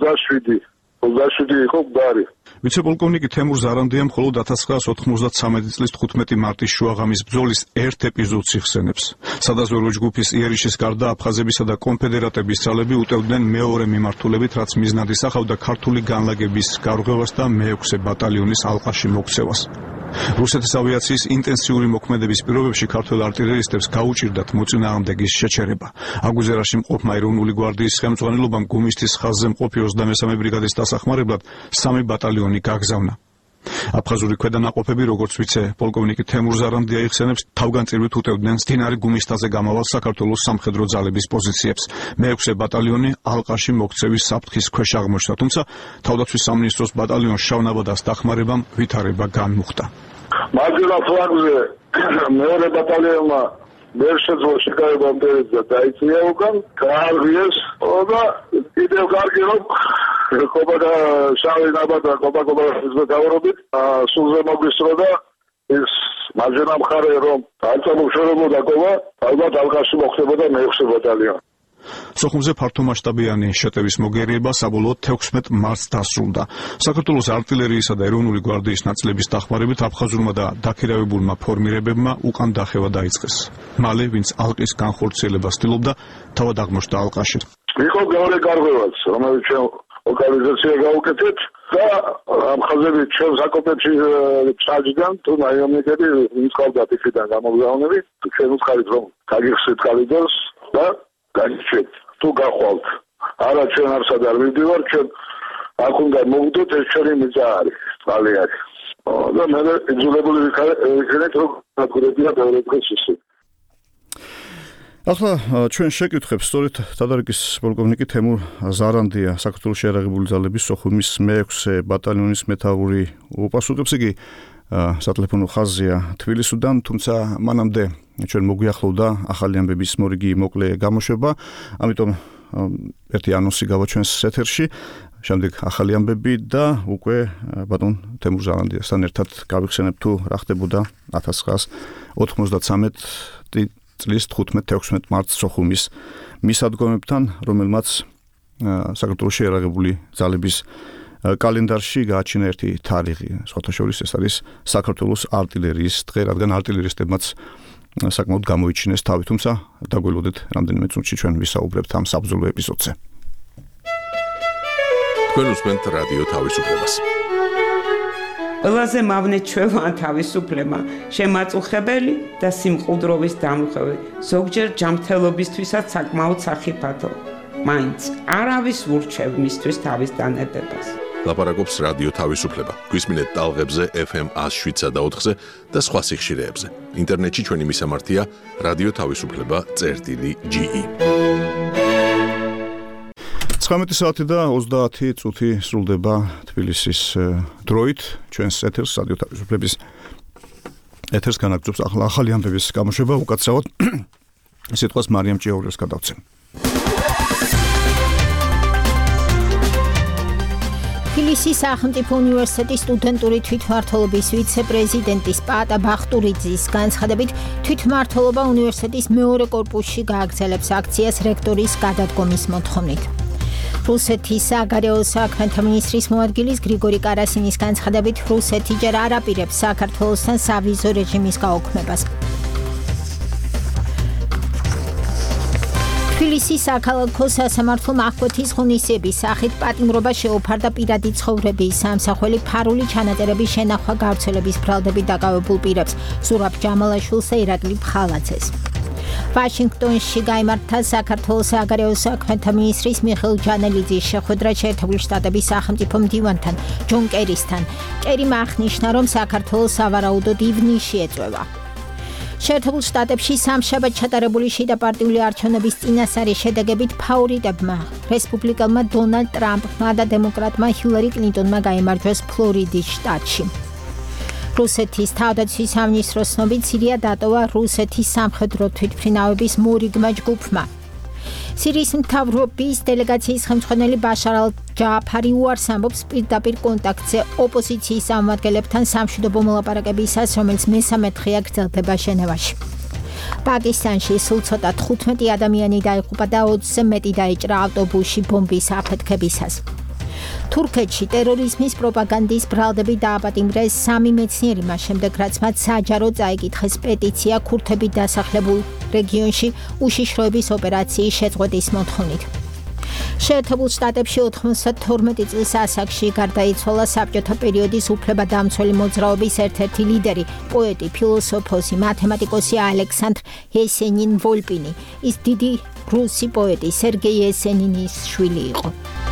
27 იყო გვარი. ვიცე-პოლკოვნიკი თემურ ზარანდია მხოლოდ 1993 წლის 15 მარტის შუაღამის ბრძოლის ერთ ეპიზოდს იხსენებს. სადაზვერვო ჯგუფის იერიშის გარდა აფხაზებისა და კონფედერატების ძალები უტევდნენ მეორე მიმართულებით, რაც მიზნად ისახავდა ქართული განლაგების გარღვევას და მე-6 ბატალიონის ალყაში მოქცევას. რუსეთის ავიაციის ინტენსიური მოქმედების პირობებში ქართველ არტილერისტებს გაუჭირდათ მოწინააღმდეგის შეჩერება. აგვიზერაში მყოფმა ეროვნული გვარდიის ხელმძღვანელობამ გუმისთის ხაზზე მყოფი 23 ბრიგადის დასახმარებლად 3 ბატალიონი გაგზავნა. აფხაზური ქვედანაყოფები, როგორც ვიცე-პოლკოვნიკი თემურ ზარანდია იხსენებს, თავგანწირვით უტევდნენ მდინარე გუმისთაზე გამავალ საქართველოს სამხედრო ძალების პოზიციებს. მე-6 ბატალიონი ალყაში მოქცევის საფრთხის ქვეშ აღმოჩნდა, თუმცა თავდაცვის სამინისტროს ბატალიონს შავნაბადას დახმარებამ ვითარება განმუხტა. მარჯვენა ფლანგზე მეორე ბატალიონმა ვერ შეძლო შეკავება მტერიც და დაიწია უკან, გაარღვიეს და კიდევ კარგი რომ ხობა და შავი ნაბადა ყობა-ყობარის მეთაურობით სულზე მოგვისწრო და ეს მარჯვენა მხარე რომ არ წამოშორებოდა ყობა, ალბათ ალყაში მოხდებოდა მე-6 ბატალიონი. სოხუმზე ფართომასშტაბიანი შეტევის მოგერიება საბოლოოდ 16 მარტს დასრულდა. საქართველოს არტილერიისა და ეროვნული გვარდიის ნაწილების დახმარებით აფხაზურმა და დაქირავებულმა ფორმირებებმა უკან დახევა დაიწყეს. მალე, ვინც ალყის განხორციელებას ცდილობდა, თავად აღმოჩნდა ალყაში. იყო მეორე გარღვევაც, რომელიც ჩვენ ლოკალიზაცია გავუკეთეთ და აფხაზები ჩვენს აკოპებში ჩაჯდან თუ ნაიომნიკები მისყავდათ იქიდან გამოგზავნები, ჩვენ უცხარით რომ გაგიხსნით კალიდორს და გაიჩეთ თუ გახვალთ. არა ჩვენ არსად არ მივდივარ, ჩვენ აქ უნდა მოვიდეთ, ეს ჩვენი მიწა არის, წყალი არის. და მე იძულებული ვიქნეთ რომ დაგვრებია მეორე დღეს ისე. ახლა ჩვენ შეკითხებს სწორედ თადარიგის პოლკოვნიკი თემურ ზარანდია საქართველოს შეიარაღებული ძალების სოხუმის მე-6 ბატალიონის მეთაური უპასუხებს. იგი სატელეფონო ხაზია თბილისიდან, თუმცა მანამდე ჩვენ მოგვიახლოვდა ახალი ამბების მორიგი მოკლე გამოშვება, ამიტომ ერთი ანონსი გავაჩვენს ეთერში, შემდეგ ახალი ამბები და უკვე ბატონ თემურ ზარანდიასთან ერთად გავიხსენებ თუ რა ხდებოდა 1993 წლის 15-16 მარტს სოხუმის მისადგომებთან, რომელმაც საქართველოს შეიარაღებული ძალების კალენდარში გააჩინა ერთი თარიღი. სხვათა შორის ეს არის საქართველოს არტილერიის დღე, რადგან არტილერისტებმაც საკმაოდ გამოიჩინეს თავი, თუმცა დაგველოდეთ რამდენიმე წუთში ჩვენ ვისაუბრებთ ამ საბრძოლო ეპიზოდზე. თქვენ უსმენთ რადიო თავისუფლებას. ყველაზე მავნე ჩვევა თავისუფლება, შემაწუხებელი და სიმყუდროვის დამღები, ზოგჯერ ჯანმრთელობისთვისაც საკმაოდ სახიფათო. მაინც არავის ურჩევ მისთვის თავის დანებებას. ლაპარაკობს რადიო თავისუფლება. გვისმინეთ ტალღებზე FM 107.4-ზე და სხვა სიხშირეებზე. ინტერნეტში ჩვენი მისამართია რადიო თავისუფლება.ge. 19 საათი და 30 წუთი სრულდება თბილისის დროით. ჩვენს ეთერს რადიო თავისუფლების ეთერს განაგრძობს ახალი ამბების გამოშვება. უკაცრავად სიტყვას მარიამ ჭიაურელს გადავცემ. თბილისის სახელმწიფო უნივერსიტეტის სტუდენტური თვითმმართველობის ვიცე-პრეზიდენტის პაატა ბახტურიძის განცხადებით, თვითმმართველობა უნივერსიტეტის მეორე კორპუსში გააგრძელებს აქციას რექტორის გადადგომის მოთხოვნით. რუსეთის საგარეო საქმეთა მინისტრის მოადგილის გრიგორი კარასინის განცხადებით, რუსეთი ჯერ არ აპირებს საქართველოსთან სავიზო რეჟიმის გაუქმებას. თბილისის საქალაქო სასამართლომ აღკვეთის ღონისძიების სახით პატიმრობა შეუფარდა პირადი ცხოვრების სამსახველი ფარული ჩანაწერების შენახვა გავრცელების ბრალდებით დაკავებულ პირებს ზურაბ ჯამალაშვილს და ირაკლი ფხალაძეს. ვაშინგტონში გაიმართა საქართველოს საგარეო საქმეთა მინისტრის მიხეილ ჯანელიძის შეხვედრა შეერთებული შტატების სახელმწიფო მდივანთან ჯონ კერისთან. კერიმ აღნიშნა, რომ საქართველოს სავარაუდოდ ივნისში ეწევა. შეერთებულ შტატებში სამშაბათ ჩატარებული შიდა პარტიული არჩევნების წინასწარი შედეგებით ფავორიტებმა რესპუბლიკელმა დონალდ ტრამპმა და დემოკრატმა ჰილარი კლინტონმა გაიმარჯვეს ფლორიდის შტატში. რუსეთის თავდაცვის სამინისტროს ცნობით, სირია დატოვა რუსეთის სამხედრო თვითმფრინავების მორიგმა ჯგუფმა. სირიის მთავრობის დელეგაციის ხელმძღვანელი ბაშარ ალ-ჯააფარი უარს ამბობს პირდაპირ კონტაქტზე ოპოზიციის წარმომადგენლებთან სამშვიდობო მოლაპარაკებისას, რომელიც მესამე დღეა გრძელდება ჟენევაში. პაკისტანში სულ ცოტა 15 ადამიანი დაიღუპა და 20-ზე მეტი დაიჭრა ავტობუსში ბომბის აფეთქებისას. თურქეთში ტერორიზმის პროპაგანდის ბრალდები დააპატიმრეს 3 მეცნიერი, მას შემდეგ რაც მათ საჯარო წაიკითხეს პეტიცია ქურთებით დასახლებულ რეგიონში უშიშროების ოპერაციის შეწყვეტის მოთხოვნით. შეერთებულ შტატებში 92 წლის ასაკში გარდაიცვალა საბჭოთა პერიოდის უფლებადამცველი მოძრაობის ერთ-ერთი ლიდერი, პოეტი, ფილოსოფოსი, მათემატიკოსი ალექსანდრ ესენინ ვოლპინი. ის დიდი რუსი პოეტი სერგეი ესენინის შვილი იყო.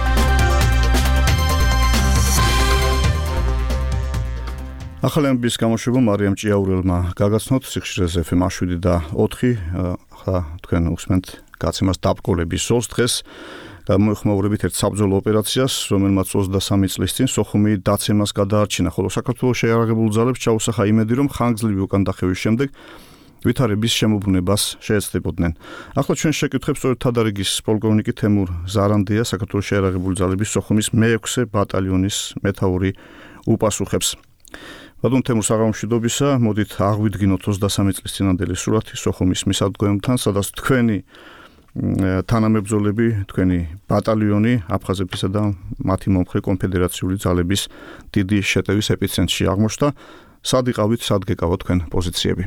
ახალი ამბების გამოშვება მარიამ ჭიაურელმა გაგაცნოთ სიხშირეზე FM 7 და 4. ახლა თქვენ უსმენთ გაცემას დაბკოლების ზოლს დღეს. გამოეხმაურებით ერთ საბრძოლო ოპერაციას, რომელმაც 23 წლის წინ სოხუმი დაცემას გადაარჩინა, ხოლო საქართველოს შეიარაღებულ ძალებს ჩაუსახა იმედი, რომ ხანგრძლივი უკან დახევის შემდეგ ვითარების შემოbrunებას შეეცდებოდნენ. ახლა ჩვენ შეკითხებს სწორედ თადარიგის პოლკოვნიკი თემურ ზარანდია, საქართველოს შეიარაღებული ძალების სოხუმის მე-6 ბატალიონის მეთაური უპასუხებს. ბატონ თემურ, საღამომშვიდობისა, მოდით აღვიდგინოთ 23 წლის წინანდელი სურათი სოხუმის მისადგომთან, სადაც თქვენი თანამებრძოლები, თქვენი ბატალიონი აფხაზებისა და მათი მომხრე კონფედერაციული ძალების დიდი შეტევის ეპიცენტრში აღმოჩნდა. სად იყავით, სად გეკავოთ თქვენ პოზიციები?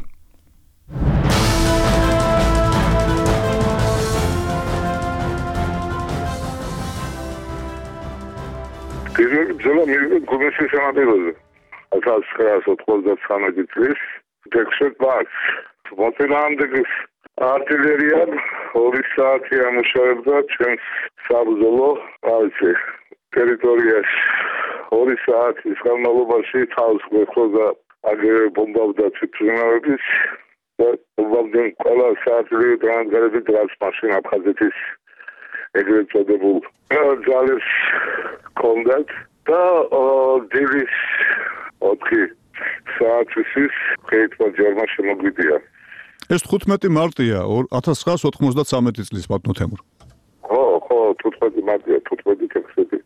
პირველი ბრძოლა მიიღო გუბერნიის შემადგენლობაზე. 1993 წლის 6 მარტს. მოწინააღმდეგის артиллерия 2 საათი ამუშავებდა ჩვენს საბრძოლო ტერიტორიაში. 2 საათის განმავლობაში თავს გვეხოდა აგერ ბომბავდა თვითმფრინავების და ბომბავდნენ ყველა საათლი ტრანსფერები დრას მაშინ აფხაზეთის ეგრეთ წოდებულ ძალებს კონდათ და დილის 4 საათის ხეითმა ჯერმა შემოგვიდია. ეს 15 მარტია 1993 წლის ბატონო თემურ. ხო, 15 მარტია, 15 ტექსტი.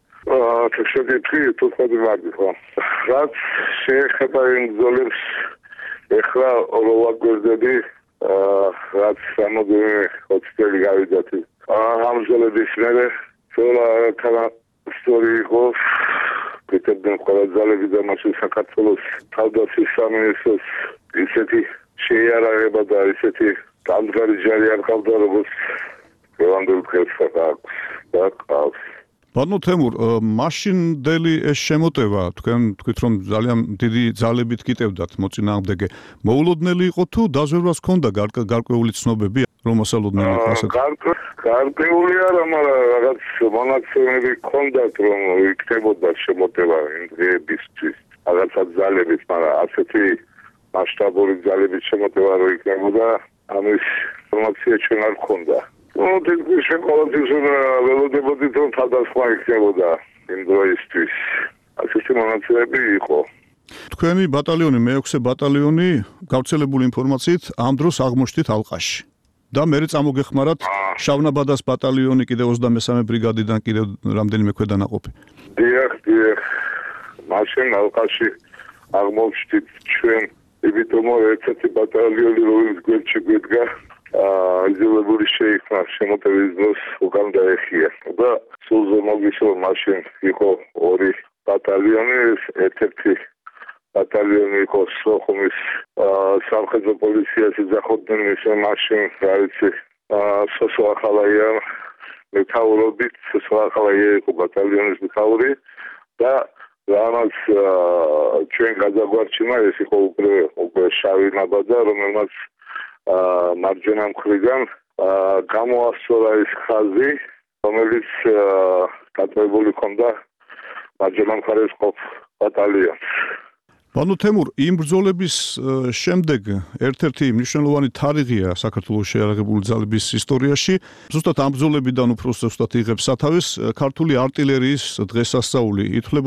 15 მარტი ხო. რაც შეეხება იმ ბრძოლებს, ეხლა როვაგვერდები რაც სამოდე 20 წელი გავიდათ. ამ ბრძოლების მერე ცოტა თანა ისტორია იყო. კეთებდნენ ყველა ძალები და მაშინ საქართველოს თავდაცვის სამინისტროს ისეთი შეიარაღება და ისეთი დამდგარი ჯარი არ ყავდა, როგორც დღევანდელ დღეს აქვს. ბატონო თემურ, მაშინდელი ეს შემოტევა, თქვენ თქვით, რომ ძალიან დიდი ძალებით გიტევდათ მოწინააღმდეგე. მოულოდნელი იყო თუ დაზვერვას ჰქონდა გარკვეული ცნობები რომ მოსალოდნენ ასეთ? გარკვეული არა, მაგრამ რაღაც მონაცემები ჰქონდათ, რომ იქნებოდა შემოტევა იმ დღეებისთვის, რაღაცა ძალებით, მაგრამ ასეთი მასშტაბური ძალების შემოტევა რო იქნებოდა, ამის ინფორმაცია ჩვენ არ ჰქონდა. თითქმის ჩვენ ყოველთვის ველოდებოდით, რომ თავდასხმა იქნებოდა იმ დროისთვის. ასეთი მონაცემები იყო. თქვენი ბატალიონი, მე-6 ბატალიონი, გავრცელებული ინფორმაციით ამ დროს აღმოჩნდით ალყაში. და მე წამოგეხმარათ შავნაბადას ბატალიონი კიდევ 23 ბრიგადიდან კიდევ რამდენიმე ქვედანაყოფი. დიახ. მაშინ ალყაში აღმოჩნდით ჩვენ იმიტომ ერთ-ერთი ბატალიონი, რომელიც გვერდში გვედგა, იძულებული შეიქმნა შემოტევის დროს უკან დაეხია. და სულზე მოგისურვო, მაშინ იყო 2 ბატალიონი, ერთ-ერთი ბატალიონი იყო სოხუმის სამხედრო პოლიციას ეძახოდნენ მისმა მაშინ, რა ვიცი, სოსო ახალაია მეთაურობით, სოსო ახალაია იყო ბატალიონის მეთაური და რამაც ჩვენ გადაგვარჩინა, ეს იყო უკვე შავი ნაბადა, რომელმაც მარჯვენა მხრიდან გამოასწორა ის ხაზი, რომელიც დატოვებული ჰქონდა მარჯვენა მხარეს ყოფ ბატალიონს. ბანო თემურ, იმ ბრძოლების შემდეგ ერთ-ერთი მნიშვნელოვანი თარიღია საქართველოს შეიარაღებული ძალების ისტორიაში. ზუსტად ამ ბრძოლებიდან უფრო ზუსტად იღებს სათავეს ქართული артиლერიის დღესასწაული.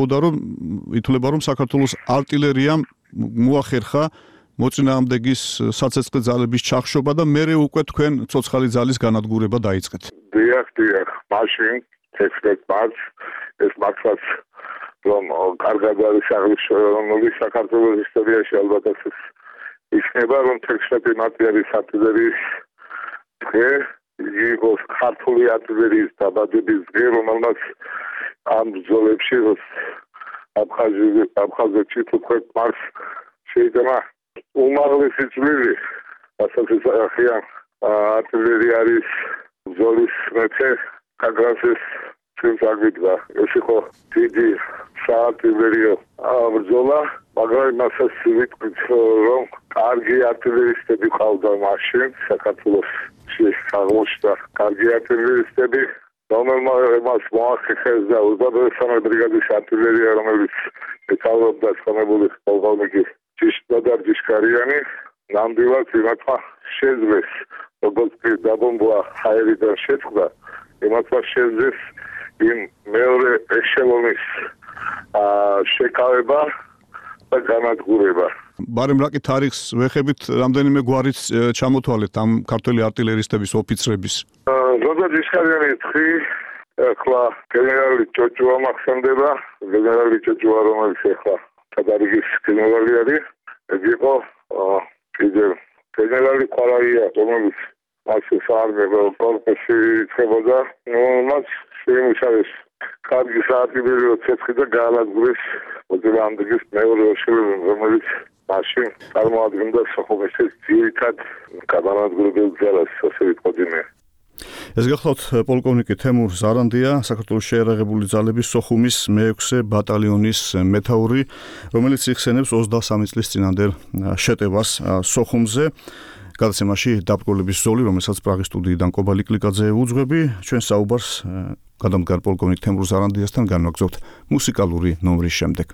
ითვლება, რომ საქართველოს артиლერიამ მოახერხა მოწინააღმდეგის საცეცხლე ძალების ჩახშობა და მერე უკვე თქვენ ცოცხალი ძალის განადგურება დაიწყეთ. დიახ. მაშინ 16 მარტს ეს მართლაც რომ კარგად არის აღნიშნული საქართველოს ისტორიაში ალბათ იქნება, რომ 16 მარტი არის артиლერიის დღე, იყო ქართული артиლერიის დაბადების დღე, რომელმაც ამ ბრძოლებში აფხაზეთში 15 მარტს შეიტანა უმაღლესი წვლილი, რასაც ახიან артиლერია არის ბრძოლის მეფე კაგრასის წინს აგვიდგა. ეს იყო დიდი საარტილერიო ბრძოლა, მაგრამ მასაც ვიტყვით, რომ კარგი артиლერისტები ყავდა მაშინ საქართველოში აღმოჩნდა კარგი артиლერისტები, რომელმაც მოახერხეს და 23 ბრიგადის артиლერია, რომელიც მეთაურობდა სხამებული პოლკოვნიკი ნოდარ ჯიშკარიანი, ნამდვილად იმათმა შეძლეს, როგორც კი დაბომბვა ჰაერიდან შეწყდა, იმათმა შეძლეს იმ მეორე ეშელონის შეკავება და განადგურება. ბარემ რაკი თარიღს ვეხებით, რამდენიმე გვარიც ჩამოთვალეთ ამ ქართველი артиლერისტების ოფიცრების. ნოდარ ჯიშკარიანი თხრი, ახლა გენერალი ჭოჭუა მახსენდება, გენერალი ჭოჭუა, რომელიც ახლა თადარიგის გენერალი არის, ეს იყო კიდევ გენერალი ყარაია, რომელიც მასე საარმიო კორპუსში იწყებოდა, მას შეიმუშავეს კარგი საარტილერიო ცეცხლი და გაანადგურეს მოწინააღმდეგის მეორე ეშელონი, რომელიც მაშინ წარმოადგენდა სოხუმის ძირითად განადგურებელ ძალას, ასე ვიტყოდინე. ეს გახლავთ პოლკოვნიკი თემურ ზარანდია, საქართველოს შეიარაღებული ძალების სოხუმის მე-6 ბატალიონის მეთაური, რომელიც იხსენებს 23 წლის წინანდელ შეტევას სოხუმზე. გადაცემაში დაბრკოლების ზოლი, რომელსაც პრაღის სტუდიიდან კობა ლიკლიკაძე უძღვები, ჩვენ საუბარს გადამდგარ პოლკოვნიკ თემურ ზარანდიასთან განვაგრძობთ მუსიკალური ნომრის შემდეგ.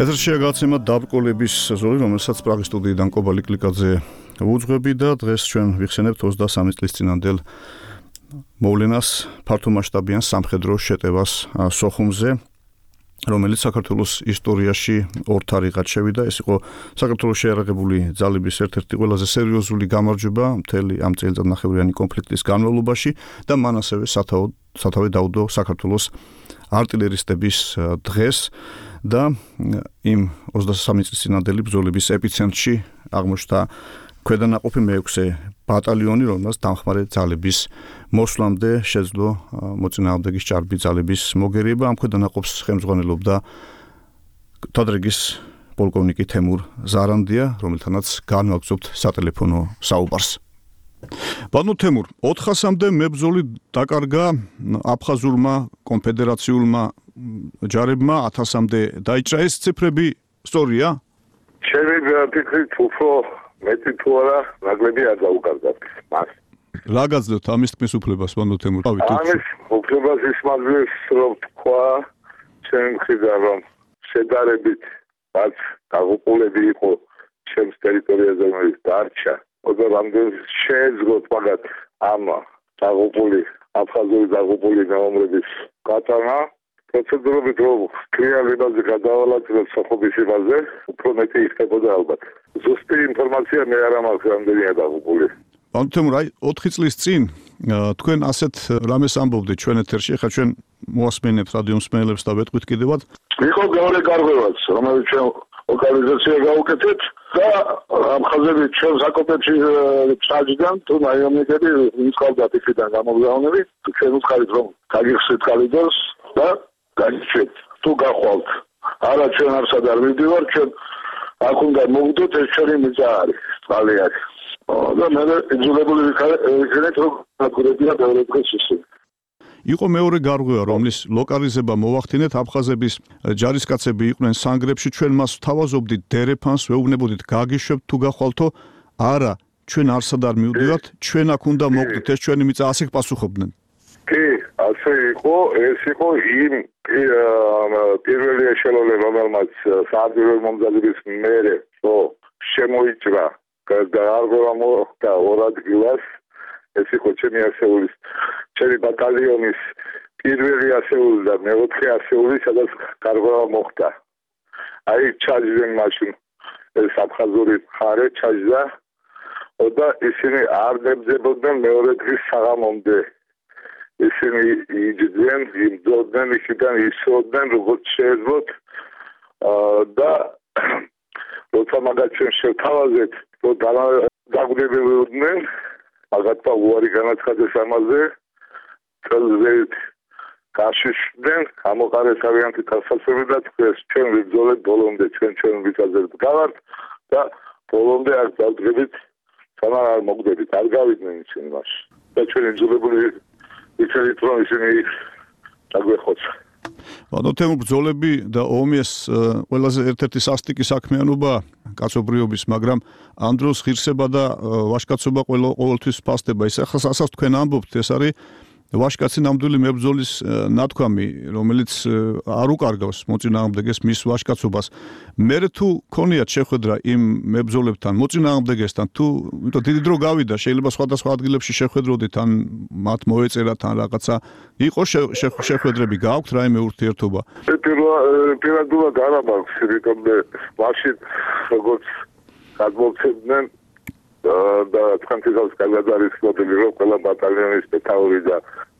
ეთერშია გაცემა დაბრკოლების ზოლი, რომელსაც პრაღის სტუდიიდან კობა ლიკლიკაძე უძღვები და დღეს ჩვენ ვიხსენებთ 23 წლის წინანდელ მოვლენას ფართომასშტაბიან სამხედრო შეტევას სოხუმზე, რომელიც საქართველოს ისტორიაში ორ თარიღად შევიდა. ეს იყო საქართველოს შეიარაღებული ძალების ერთ-ერთი ყველაზე სერიოზული გამარჯვება მთელი ამ წელიწადნახევრიანი კონფლიქტის განმავლობაში და მან ასევე სათავე დაუდო საქართველოს არტილერისტების დღეს და იმ 23 წლის წინანდელი ბრძოლების ეპიცენტრში აღმოჩნდა ქვედანაყოფი მე-6 ბატალიონი, რომელსაც დამხმარე ძალების მოსვლამდე შეძლო მოწინააღმდეგის ჭარბი ძალების მოგერიება. ამ ქვედანაყოფს ხელმძღვანელობდა თადრიგის პოლკოვნიკი თემურ ზარანდია, რომელთანაც განვაგრძობთ სატელეფონო საუბარს. ბატონო თემურ, 400-მდე მებრძოლი დაკარგა აფხაზურმა კონფედერაციულმა ჯარებმა, 1000-მდე დაიჭრა. ეს ციფრები სწორია? ჩემი ფიქრით უფრო მეტი თუ არა ნაკლები არ დაუკარგავთ მას. რა გაძლევთ ამის თქმის უფლებას, ბატონო თემურ? ამის უფლებას ის მაძლევს, რომ თქვა ჩემი მხრიდან, რომ შედარებით რაც დაღუპულები იყო ჩემს ტერიტორიაზე, რომელიც დარჩა, ოდნავ რამდენი შეეძლოთ მაგათ ამ დაღუპული აფხაზური დაღუპული მეომრების გატანა. პროცედურობით რომ კრიალებაზე გადავალაგდეთ სოხუმის იმაზე, უფრო მეტი იქნებოდა ალბათ. ზუსტი ინფორმაცია მე არ მაქვს რამდენია დაღუპული. ბატონო თემურ, 4 წლის წინ თქვენ ასეთ რამეს ამბობდით ჩვენ ეთერში, ახლა ჩვენ მოასმენებთ რადიო მსმენელებს და ვეტყვით კიდევაც. იყო მეორე გარღვევაც, რომელიც ჩვენ ლოკალიზაცია გავუკეთეთ და ამ ხაზები ჩვენ საკოპებში ჩაჯდან თუ ნაიომნიკები მისყავდათ იქიდან გამოგზავნები, ჩვენ ვუხარით რომ გაგიხსნით კალიდორს და გაიჩეთ თუ გახვალთ. არა ჩვენ არსად არ მივდივარ, ჩვენ აქ უნდა მოვიდოთ, ეს ჩვენი მიწა არის, წყალი არის. და მე იძულებული ვიქნეთ რომ გაგურებია მეორე დღეს ისინი. იყო მეორე გარღვევა, რომლის ლოკალიზება მოვახდინეთ, აფხაზების ჯარისკაცები იყვნენ სანგრებში, ჩვენ მას ვთავაზობდით დერეფანს, ვეუბნებოდით გაგიშვებთ თუ გახვალთო, არა, ჩვენ არსად არ მივდივართ, ჩვენ აქ უნდა მოვიდეთ, ეს ჩვენი მიწა, ასე პასუხობდნენ. კი, ასე იყო, ეს იყო იმ პირველი ეშელონი, რომელმაც საარდირო მომზადების მერე შემოიჭრა გარღვევა მოხდა ორ ადგილას. ეს იყო ჩემი ასეულის, ჩემი ბატალიონის პირველი ასეული და მეოთხე ასეული, სადაც გარღვევა მოხდა. აი ჩაჯდნენ მაშინ ეს აფხაზური მხარე ჩაჯდა და ისინი არ ნებდებოდნენ მეორე დღის საღამომდე. ისინი იჯდნენ, იმძოდნენ, იქიდან ისროდნენ, როგორც შეეძლოთ და როცა მაგათ ჩვენ შევთავაზეთ, რომ დაგვდებოდნენ, აგატა უარი განაცხადეს ამაზე, წელზე გაშიშდნენ, ამოყარეს ავიანტი დასაცები და თქვეს ჩვენ ვიბრძოლეთ ბოლომდე, ჩვენ ვიწაზე ვდგავართ და ბოლომდე არ დავდგებით, სანამ არ მოგდებით, არ გავიდნენ ისინი მაშინ. და ჩვენ იძულებული ვიქნებით, რომ ისინი დაგვეხოცა. ბატონო თემურ, ბრძოლები და ომი ეს ყველაზე ერთ-ერთი სასტიკი საქმიანობა კაცობრიობის, მაგრამ ამ დროს ღირსება და ვაჟკაცობა ყოველთვის ფასდება. ის ახლა ასაც თქვენ ამბობთ, ეს არის ვაჟკაცი ნამდვილი მებრძოლის ნათქვამი, რომელიც არ უკარგავს მოწინააღმდეგეს მის ვაჟკაცობას. მერე თუ ქონიათ შეხვედრა იმ მებრძოლებთან, მოწინააღმდეგესთან, თუ დიდი დრო გავიდა, შეიძლება სხვადასხვა ადგილებში შეხვედროდით, ან მათ მოეწერათ, ან რაღაცა იყო შეხვედრები, გააქვთ რაიმე ურთიერთობა? პირადულად არ მაქვს, იმიტომ მაშინ როგორც გადმოცემდნენ და თქვენთვისაც კარგად არის ცნობილი, რომ ყველა ბატალიონის მეთაური და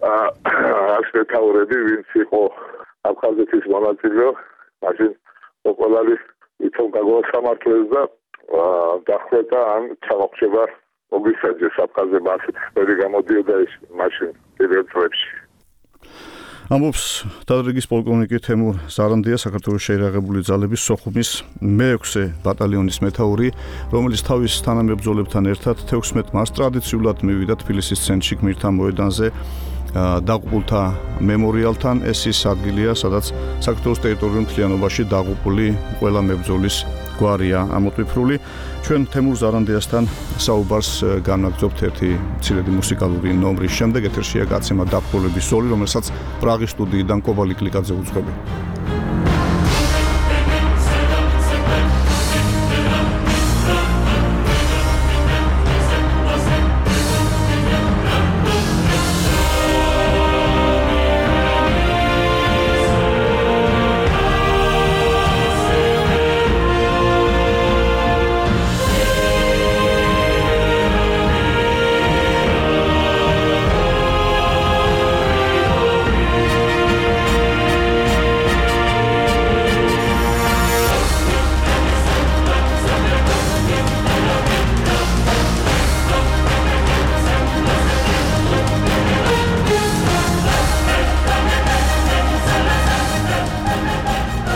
მეთაურები, ვინც იყო აფხაზეთის მონაწილე, მაშინ ყველანი იცავ გაგოსამართლეს და დახვეწა ან ჩამოხრება მოგისაჯეს აფხაზებმა, ასეთი ხმები გამოდიოდა ის მაშინ პირველ წლებში. ამბობს თადრიგის პოლკოვნიკი თემურ ზარანდია, საქართველოს შეიარაღებული ძალების სოხუმის მე-6 ბატალიონის მეთაური, რომელიც თავის თანამებრძოლებთან ერთად 16 მარტს ტრადიციულად მივიდა თბილისის ცენტრში გმირთა მოედანზე დაღუპულთა მემორიალთან. ეს ის ადგილია, სადაც საქართველოს ტერიტორიულ მთლიანობაში დაღუპული ყველა მებრძოლის გვარია ამოტვიფრული. ჩვენ თემურ ზარანდიასთან საუბარს განვაგრძობთ ერთი მცირედი მუსიკალური ნომრის შემდეგ. ეთერშია გაცემა დაბრკოლების ზოლი, რომელსაც პრაღის სტუდიიდან კობა ლიკლიკაძე უძღვები.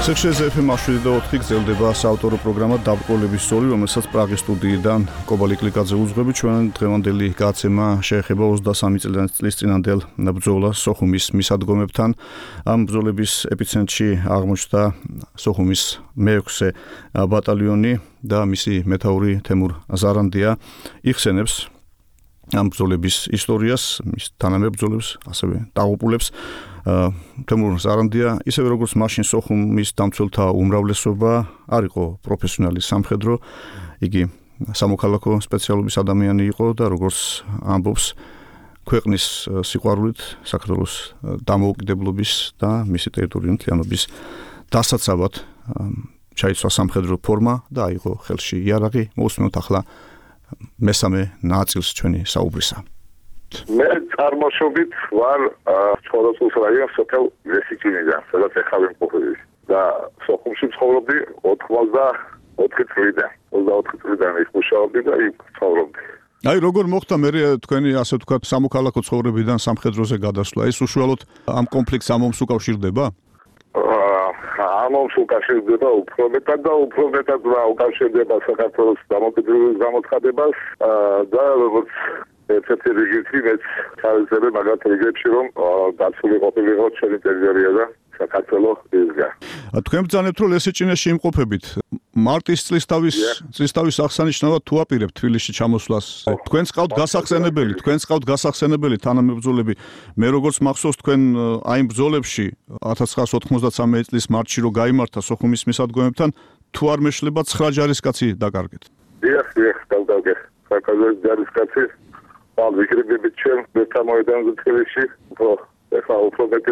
სექშენზე FM 7.4 გრძელდება საავტორო პროგრამა დაბრკოლების ზოლი, რომელსაც პრაღის სტუდიიდან კობა ლიკლიკაძე უძღვები. ჩვენ დღევანდელი გაცემა შეეხება 23 წლის წინანდელ ბრძოლას სოხუმის მისადგომებთან. ამ ბრძოლების ეპიცენტრში აღმოჩნდა სოხუმის მე-6 ბატალიონი და მისი მეთაური თემურ ზარანდია იხსენებს ამ ბრძოლების ისტორიას, მის თანამებრძოლებს, ასევე დაღუპულებს. თემურ ზარანდია, ისევე როგორც მაშინ სოხუმის დამცველთა უმრავლესობა არ იყო პროფესიონალი სამხედრო, იგი სამოქალაქო სპეციალობის ადამიანი იყო და როგორც ამბობს, ქვეყნის სიყვარულით, საქართველოს დამოუკიდებლობის და მისი ტერიტორიული მთლიანობის დასაცავად ჩაიცვა სამხედრო ფორმა და აიღო ხელში იარაღი. მოусმინოთ ახლა მესამე ნაწილს ჩვენი საუბრისა. მე წარმოშობით ვარ ჩხოროწყუს რაიონის სოფელ ლესიჩინიდან, სადაც ახლა ვიმყოფები და სოხუმში ცხოვრობდი 84 წლიდან. 24 წლიდან იქ მუშაობდი და იქ ცხოვრობდი. აი როგორ მოხდა მე თქვენი ასე ვთქვათ სამოქალაქო ცხოვრებიდან სამხედროზე გადასვლა? ეს უშუალოდ ამ კონფლიქტს ამომს უკავშირდება? ამომს უკავშირდება უფრო მეტად და უფრო მეტად უკავშირდება საქართველოს დამოუკიდებლობის გამოცხადებას და როგორც ერთ-ერთი რიგითი მეც თავისებე მაგათ რიგებში რომ დაცული ყოფილიყო ჩვენი ტერიტორია და საქართველოს ისგა. თქვენ ბრძანებთ რომ ლესიჩინეში იმყოფებით. მარტის წლისთავის აღსანიშნავად თუ აპირებთ თბილისში ჩამოსვლას. თქვენს ყავთ გასახსენებელი თანამებრძოლები. მე როგორც მახსოვს თქვენ აი იმ ბრძოლებში 1993 წლის მარტში რო გაიმართა სოხუმის მისადგომებთან, თუ არ მეშლება 9 ჯარისკაცი დაკარგეთ. დიახ, დავდაგე. საკაზოს ჯარისკაცი ვიქრებებით ჩვენ მეთამოედანზე თბილისში, ეხლა უფრო მეტი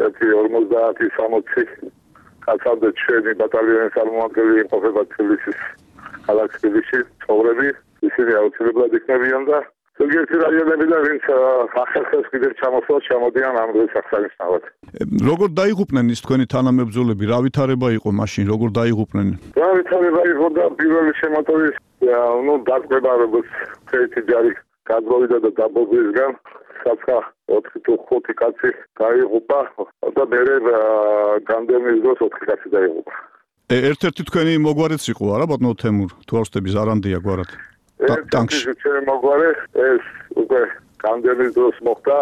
50-60 კაცამდე ჩვენი ბატალიონის წარმომადგენელი იმყოფება თბილისის ქალაქ თბილისში, ცხოვრები, ისინი აუცილებლად იქნებიან და ზოგიერთი რაიონებიდან ვინც ახერხებს კიდევ ჩამოსვლას ჩამოდიან ამ დღეს აღსანიშნავად. როგორ დაიღუპნენ ის თქვენი თანამებრძოლები? რა ვითარება იყო მაშინ? როგორ დაიღუპნენ? რა ვითარება იყო და პირველი შემოტევის დაწყება როგორც ერთი ჯარი გადმოვიდა და დაბოგვისგან საცხა 4-5 კაცი გაიღუპა და მერე განდევნის დროს 4 კაცი დაიღუპა. ერთ-ერთი თქვენი მოგვარეც იყო არა ბატონო თემურ? თუ არ ვსტები ზარანდია გვარად. ტანკში. ჩვენი მოგვარე ეს უკვე განდევნის დროს მოხდა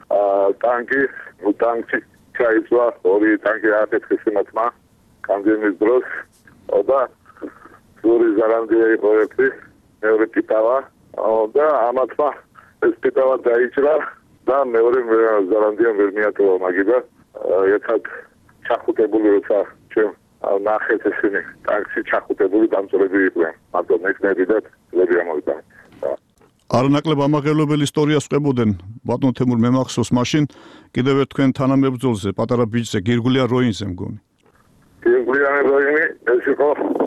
ტანკში ჩაიწვა 2 ტანკი აფეთქეს იმათმა განდევნის დროს და ზური ზარანდია იყო ერთი მეორე ტიპავა და ამათმა ეს ტიპავა დაიჭრა და მეორე ზარანდიამ ვერ მიატოვა მაგიდა ერთად ჩახუტებული როცა ჩვენ ნახეთ ესენი ტანკში ჩახუტებული დამწერები იყვნენ მარტო მეკნები და ლები ამოვიდა. არანაკლებ ამაღელვებელი ისტორიას ყვებოდნენ ბატონო თემურ მე მახსოვს მაშინ კიდევ ერთ თქვენ თანამებრძოლზე პატარა ბიჭზე გირგვლიან როინზე მგონი. გირგვლიან როინი ეს იყო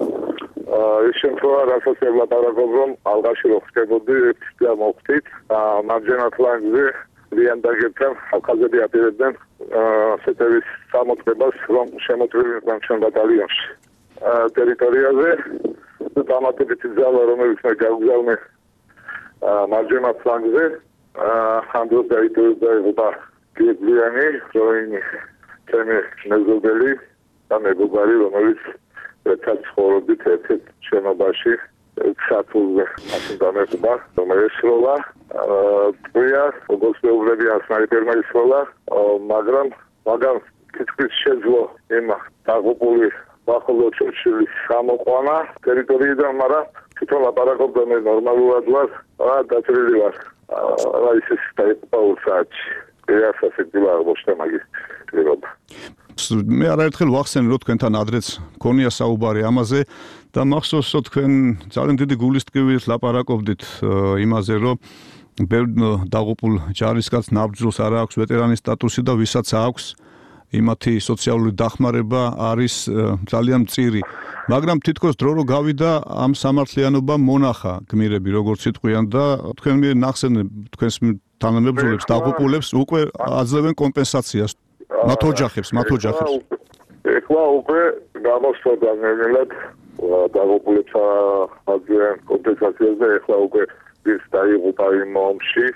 ის შემთხვევა რასაც ელაპარაკობ რომ ალღაში რო ხდებოდი და მოხდით მარჯვენა ფლანგზე ლიანდაგებთან აფხაზები აპირებდნენ სეტევის სამოწყებას რომ შემოწმებდნენ ჩვენ ბატალიონში ტერიტორიაზე და დამატებითი ძალა რომელიც მე გავგზავნე მარჯვენა ფლანგზე ამ დროს დაიღუპა გირგვლიანი როინი ჩემი მეზობელი და მეგობარი რომელიც ერთად ცხოვრობდით ერთ შენობაში სათულზე მაშინ დამეყობა რომელიც სროლა ტყვია როგორც მეუბნები სნაიპერმა ისროლა მაგრამ თითქმის შეძლო იმ დაღუპული ვახოლო ჩურჩილის გამოყვანა ტერიტორიიდან მაგრამ თვითონ ლაპარაკობდა მე ნორმალურად ვარ დაწრილი ვარ ისე დაიყופה უსაჩი ეასასი დილა მოშთა მაგის პირობა მე არაერთხელ ვახსენე რომ თქვენთან ადრეც მქონია საუბარი ამაზე და მახსოვს რომ თქვენ ძალიან დიდი გულისტკივით ლაპარაკობდით იმაზე რომ ბევრ დაღუპულ ჯარისკაცს ნაბრძოლს არ აქვს ვეტერანის სტატუსი და ვისაც აქვს იმათი სოციალური დახმარება არის ძალიან მწირი მაგრამ თითქოს დრო რო გავიდა ამ სამართლიანობამ მონახა გმირები როგორც იტყვიან და თქვენ მე ნახსენებ თქვენს თანამებრძოლებს დაღუპულებს უკვე აძლევენ კომპენსაციას მათ ოჯახებს ეხლა უკვე გამოსწორდა ნელ-ნელა დაღუპულებს აძლევენ კომპენსაციას და ეხლა უკვე ის დაიღუპა იმ ომში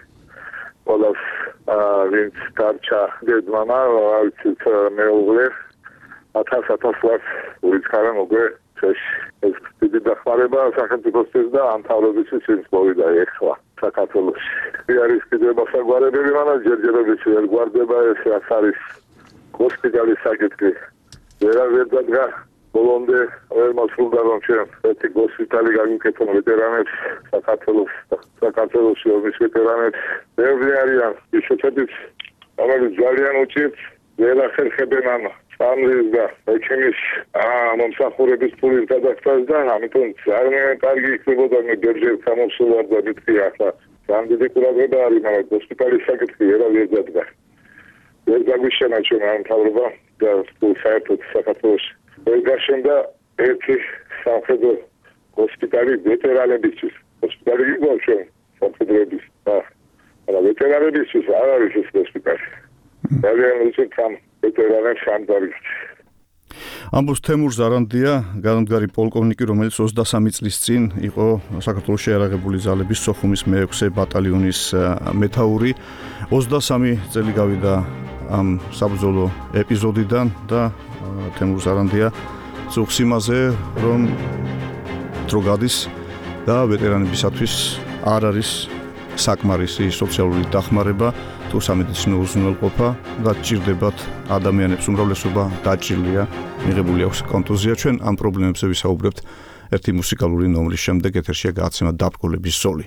ყველას ვინც დარჩა დედმამა ვიცით მეუღლე 1000 ლარს უიცხარა მოგვე ეს დიდი დახმარება სახელმწიფოსთვის და ამ თავრობისთვის ის მოვიდა ეხლა საქართველოში. არის კიდევ მოსაგვარებელი, მაგრამ ჯერჯერობით ვერ გვარდება ეს რაც არის ჰოსპიტალის საკითხი. ვერ დადგა ბოლომდე ვერ მოსულდა რომ ჩვენ ერთი ჰოსპიტალი გავიკეთო ვეტერანებს საქართველოში ომის ვეტერანებს. ბევრი არიან ისეთებიც, რომელიც ძალიან უჭირთ ვერ ახერხებენ ამ სამრის და ექიმის მომსახურების ფულის გადახდას და ამიტომ ძალიან კარგი იქნებოდა მე ბევრჯერ გამოსულა და მithი ახლა ძალიან დიდი ყურადღება არის, მაგრამ ჰოსპიტალის საკითხი ვერ დადგა. ვერ გაგვიშენა ჩვენ ამ მთავრობა და საერთოდ საქართველოში. ვერ გაშენდა ერთი სამხედრო ჰოსპიტალი ვეტერანებისთვის. ჰოსპიტალი იყო ჩვენ სამხედროების და ვეტერანებისთვის არ არის ეს ჰოსპიტალი. ძალიან უცებ ამ ვეტერანებს ამდარით. ამბობს თემურ ზარანდია, განმდგარი პოლკოვნიკი, რომელიც 23 წლის წინ იყო საქართველოს შეიარაღებული ძალების სოხუმის მე-6 ბატალიონის მეთაური. 23 წელი გავიდა ამ საბრძოლო ეპიზოდიდან და თემურ ზარანდია წუხს იმაზე, რომ დრო გადის და ვეტერანებისათვის არ არის საკმარისი სოციალური დახმარება თუ სამედიცინო უზრუნველყოფა და ჭირდებათ ადამიანებს უმრავლესობა დაჭრილია, მიღებული აქვს კონტუზია. ჩვენ ამ პრობლემებზე ვისაუბრებთ ერთი მუსიკალური ნომრის შემდეგ. ეთერშია გადაცემა დაბრკოლების ზოლი.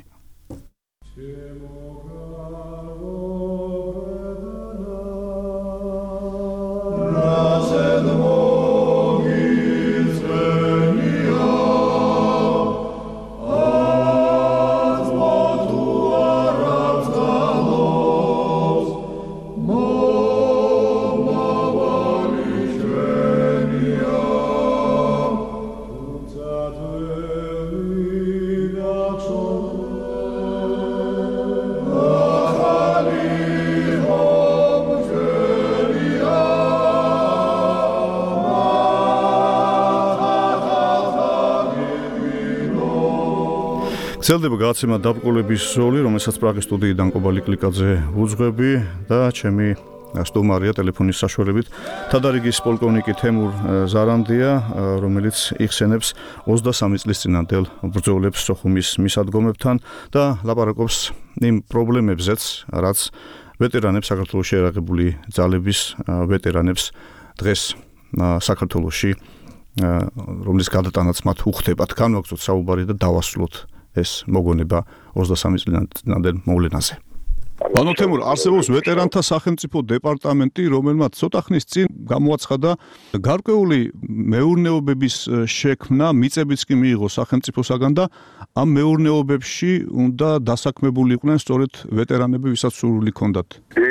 გრძელდება გადაცემა დაბრკოლების ზოლი, რომელსაც პრაღის სტუდიიდან კობალი კლიკაძე უძღვები და ჩემი სტუმარია ტელეფონის საშუალებით თადარიგის პოლკოვნიკი თემურ ზარანდია, რომელიც იხსენებს 23 წლის წინანდელ ბრძოლებს სოხუმის მისადგომებთან და ლაპარაკობს იმ პრობლემებზეც, რაც ვეტერანებს, საქართველოს შეიარაღებული ძალების ვეტერანებს დღეს საქართველოში, რომლის გადატანაც მათ უხდებათ. განვაგრძოთ საუბარი და დავასრულოთ ეს მოგონება 23 წლიდან მოვლენაზე. ბანო თემურ, არსებობს ვეტერანთა სახელმწიფო დეპარტამენტი, რომელმაც ცოტა ხნის წინ გამოაცხადა გარკვეული მეურნეობების შექმნა, მიწებიც კი მიიღო სახელმწიფოსაგან და ამ მეურნეობებში უნდა დასაქმებული იყვნენ სწორედ ვეტერანები, ვისაც სურვილი ჰქონდათ.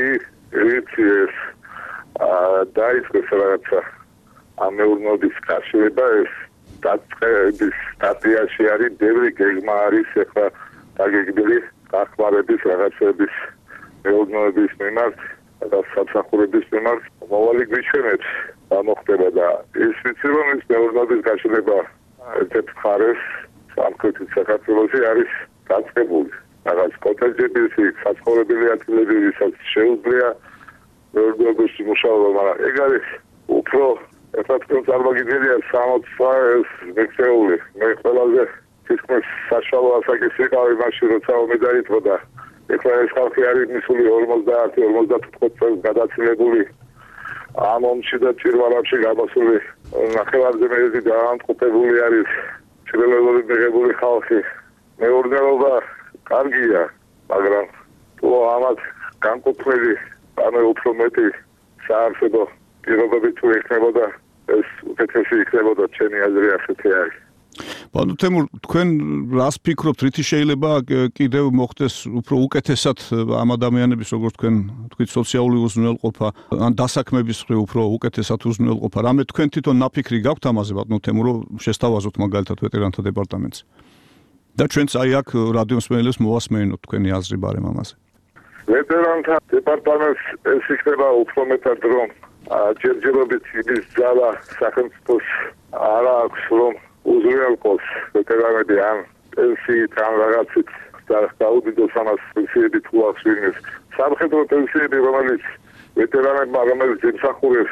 ეს დაიწყეს რაღაცა ამ მეურნეობის გაშლება ეს დაწყების სტატიაში არის ბევრი გეგმა არის ახლა დაგეგმილი დახმარების რაღაცების მეურნეობის მიმართ და სამსახურების მიმართ მოვალი გვიჩვენებს გამოხდება და ის ვიცი რომ ეს მეურნეობის გაშლება ერთ მხარეს სამხრეთის საქართველოში არის დაწყებული რაღაც კოტეჯების საცხოვრებელი ადგილები ვისაც შეუძლია მეურნეობის მუშაობა მაგრამ ეგ არის უფრო ეხლა თქვენ წარმოგიდგენია 60 მექცეული მე ყველაზე თითქმის საშუალო ასაკის ვიყავი მაშინ როცა ომი დაიწყო ეხლა ეს ხალხი არის მისული 50-55 წელს გადაცილებული ამ ომში და ჭირვალებში გამოსული ნახევარზე მეტი დაანტყოფებული არის ჭრილობები მიღებული ხალხი მეურნეობა კარგია მაგრამ თუ ამათ განკუთვნილი ანუ უფრო მეტი საარსებო პირობები თუ იქნებოდა ეს უკეთესი იქნებოდა ჩემი აზრი ასეთი არის. ბანო თემურ, თქვენ რას ფიქრობთ, რითი შეიძლება კიდევ მოხდეს უფრო უკეთესად ამ ადამიანების, როგორც თქვენ თქვით, სოციალური უზრუნველყოფა, ან დასაქმების მხრივ უფრო უკეთესად უზრუნველყოფა. რამე თქვენ თვითონ ნაფიქრი გაქვთ ამაზე, ბანო თემურ, რომ შესთავაზოთ მაგალითად ვეტერანთა დეპარტამენტს. და ჩვენც აი აქ რადიო მსმენელებს მოვასმენოთ თქვენი აზრი ბარემ ამაზე. ვეტერანთა დეპარტამენტს ეს იქნება უფრო მეტად რომ ჯერჯერობით იმის ძალა სახელმწიფოს არ აქვს რომ უზრუნველყოს ვეტერანები ან პენსიით ან რაღაცით დაუდიდოს ამას პენსიები თუ აქვს ვინმეს სამხედრო პენსიები რომელიც ვეტერანებმა რომელიც ემსახურეს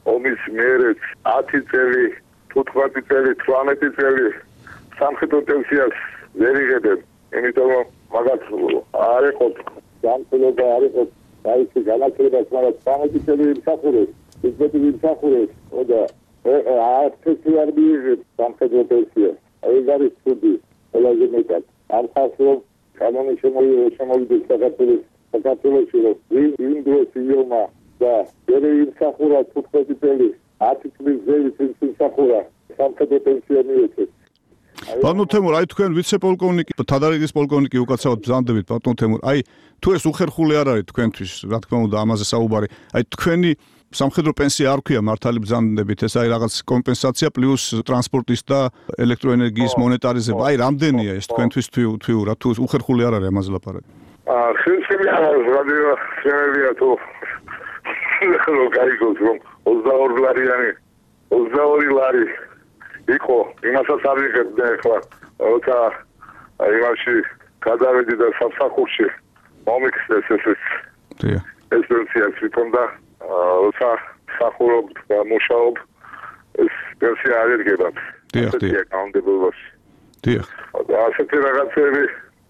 ომის მიერეც 10 წელი, 15 წელი, 18 წელი სამხედრო პენსიას ვერ იღებენ, იმიტომ რომ მაგათ არ იყო განსხვავება, არ იყო დაიწყო განათლება, მაგრამ 13 წელი იმსახურეს, 15 იმსახურეს, და არცეთი არ მიიღებს სამხედრო პენსიას. ეს არის ცუდი, ყველაზე მეტად. არ ხარს რომ კანონი შემოვიდეს საქართველოში, რომ იმ დროს იომა და ვერ იმსახურა 15 წელი, 10 წლის ზევით იმსახურა, სამხედრო პენსია მიეცეს. ბატონო თემურ, აი თქვენ ვიცე-პოლკოვნიკი, თადარიგის პოლკოვნიკი უკაცრავად ბრძანდებით, ბატონო თემურ, აი თუ ეს უხერხული არ არის თქვენთვის, რა თქმა უნდა, ამაზე საუბარი. აი თქვენი სამხედრო პენსია არ ქვია მართალი ბრძანდებით, ეს არის რაღაც კომპენსაცია პლუს ტრანსპორტის და ელექტროენერგიის მონეტარიზება. აი რამდენია ეს თქვენთვის თვიურად, თუ უხერხული არ არის ამაზე ლაპარაკი? შეიძლება რადიო სერვია თუ რო გაიგოს რომ 22 ლარიანი 22 ლარი იყო იმასაც არ იღებდა ახლა როცა იმაში გადავედი და სამსახურში მომიქცეს ეს პენსიაც თვითონ და როცა სახურობ და მუშაობ ეს პენსია არ ერგებათ დიახ კაუნტებულობაში დიახ და ასეთი რაღაცები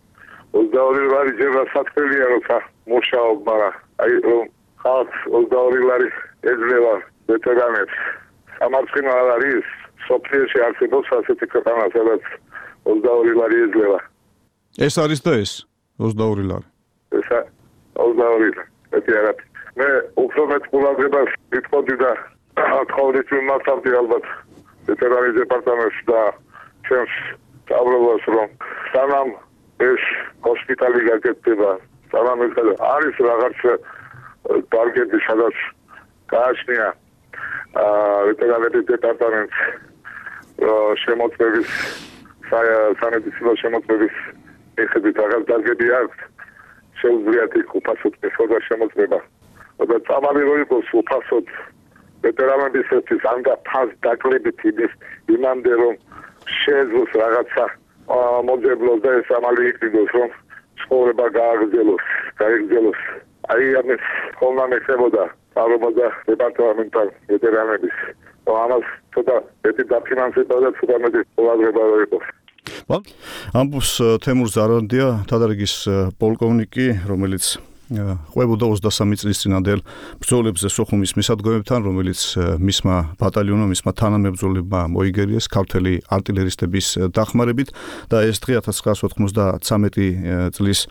22 ლარი ჯერ სათქველია როცა მუშაობ, მაგრამ აი რომ ხალხს 22 ლარი ეძლევა ვეტერანებს სამარცხინო არ არის სოფლიოში არსებობს ასეთი ქვეყანა სადაც 22 ლარი ეძლევა ეს არის და ეს 22 ლარი ეს 22 ლარი მე უფრო მეტ ყურადღებას ვიტყოდი და ცხოვრის მიმართავდი ალბათ ვეტერანის დეპარტამენტს და ჩემს სწავლებას რომ სანამ ეს ჰოსპიტალი გაკეთდება, სანამ ეს არის რაღაც ტარგეტი, სადაც გააჩნია ვეტერანების დეპარტამენტს შემოწმების სამედიცინო შემოწმების მიხედვით რაღაც ტარგეტი აქვს, შეუძლიათ იქ უფასოდ მეთოდა შემოწმება. და წამალი რო იყოს უფასოდ ვეტერანებისთვის ან და ფას დაკლებით იმამდე რომ შეძლოს რაღაცა მოძებნოს და ეს ამალი იყიდოს რომ ცხოვრება გააგრძელოს. აი ამის ხოლმე მეხებოდა თავრობა და დეპარტამენტთან ვეტერანების. ამას ცოტა მეტი დაფინანსება და ცოტა მეტი ყურადღება იყოს. ამბობს თემურ ზარანდია, თადარიგის პოლკოვნიკი, რომელიც ყვებოდა 23 წლის წინანდელ ბრძოლებზე სოხუმის მისადგომებთან, რომელიც მისმა ბატალიონმა, მისმა თანამებრძოლებმა მოიგერიეს ქართველი არტილერისტების დახმარებით და ეს დღე 1993 წლის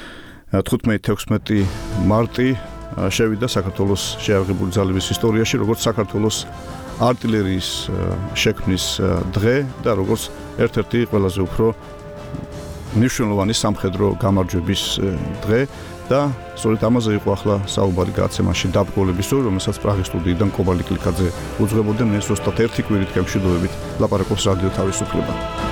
15-16 მარტი შევიდა საქართველოს შეიარაღებული ძალების ისტორიაში, როგორც საქართველოს არტილერიის შექმნის დღე და როგორც ერთ-ერთი ყველაზე უფრო მნიშვნელოვანი სამხედრო გამარჯვების დღე. და სწორედ ამაზე იყო ახლა საუბარი გადაცემაში დაბგოლების დრო, რომელსაც პრაღის სტუდიიდან კობა ლიკლიკაძე უძღვებოდა, მე ზუსტად ერთი კვირით გემშვიდობებით ლაპარაკობს რადიო თავისუფლება.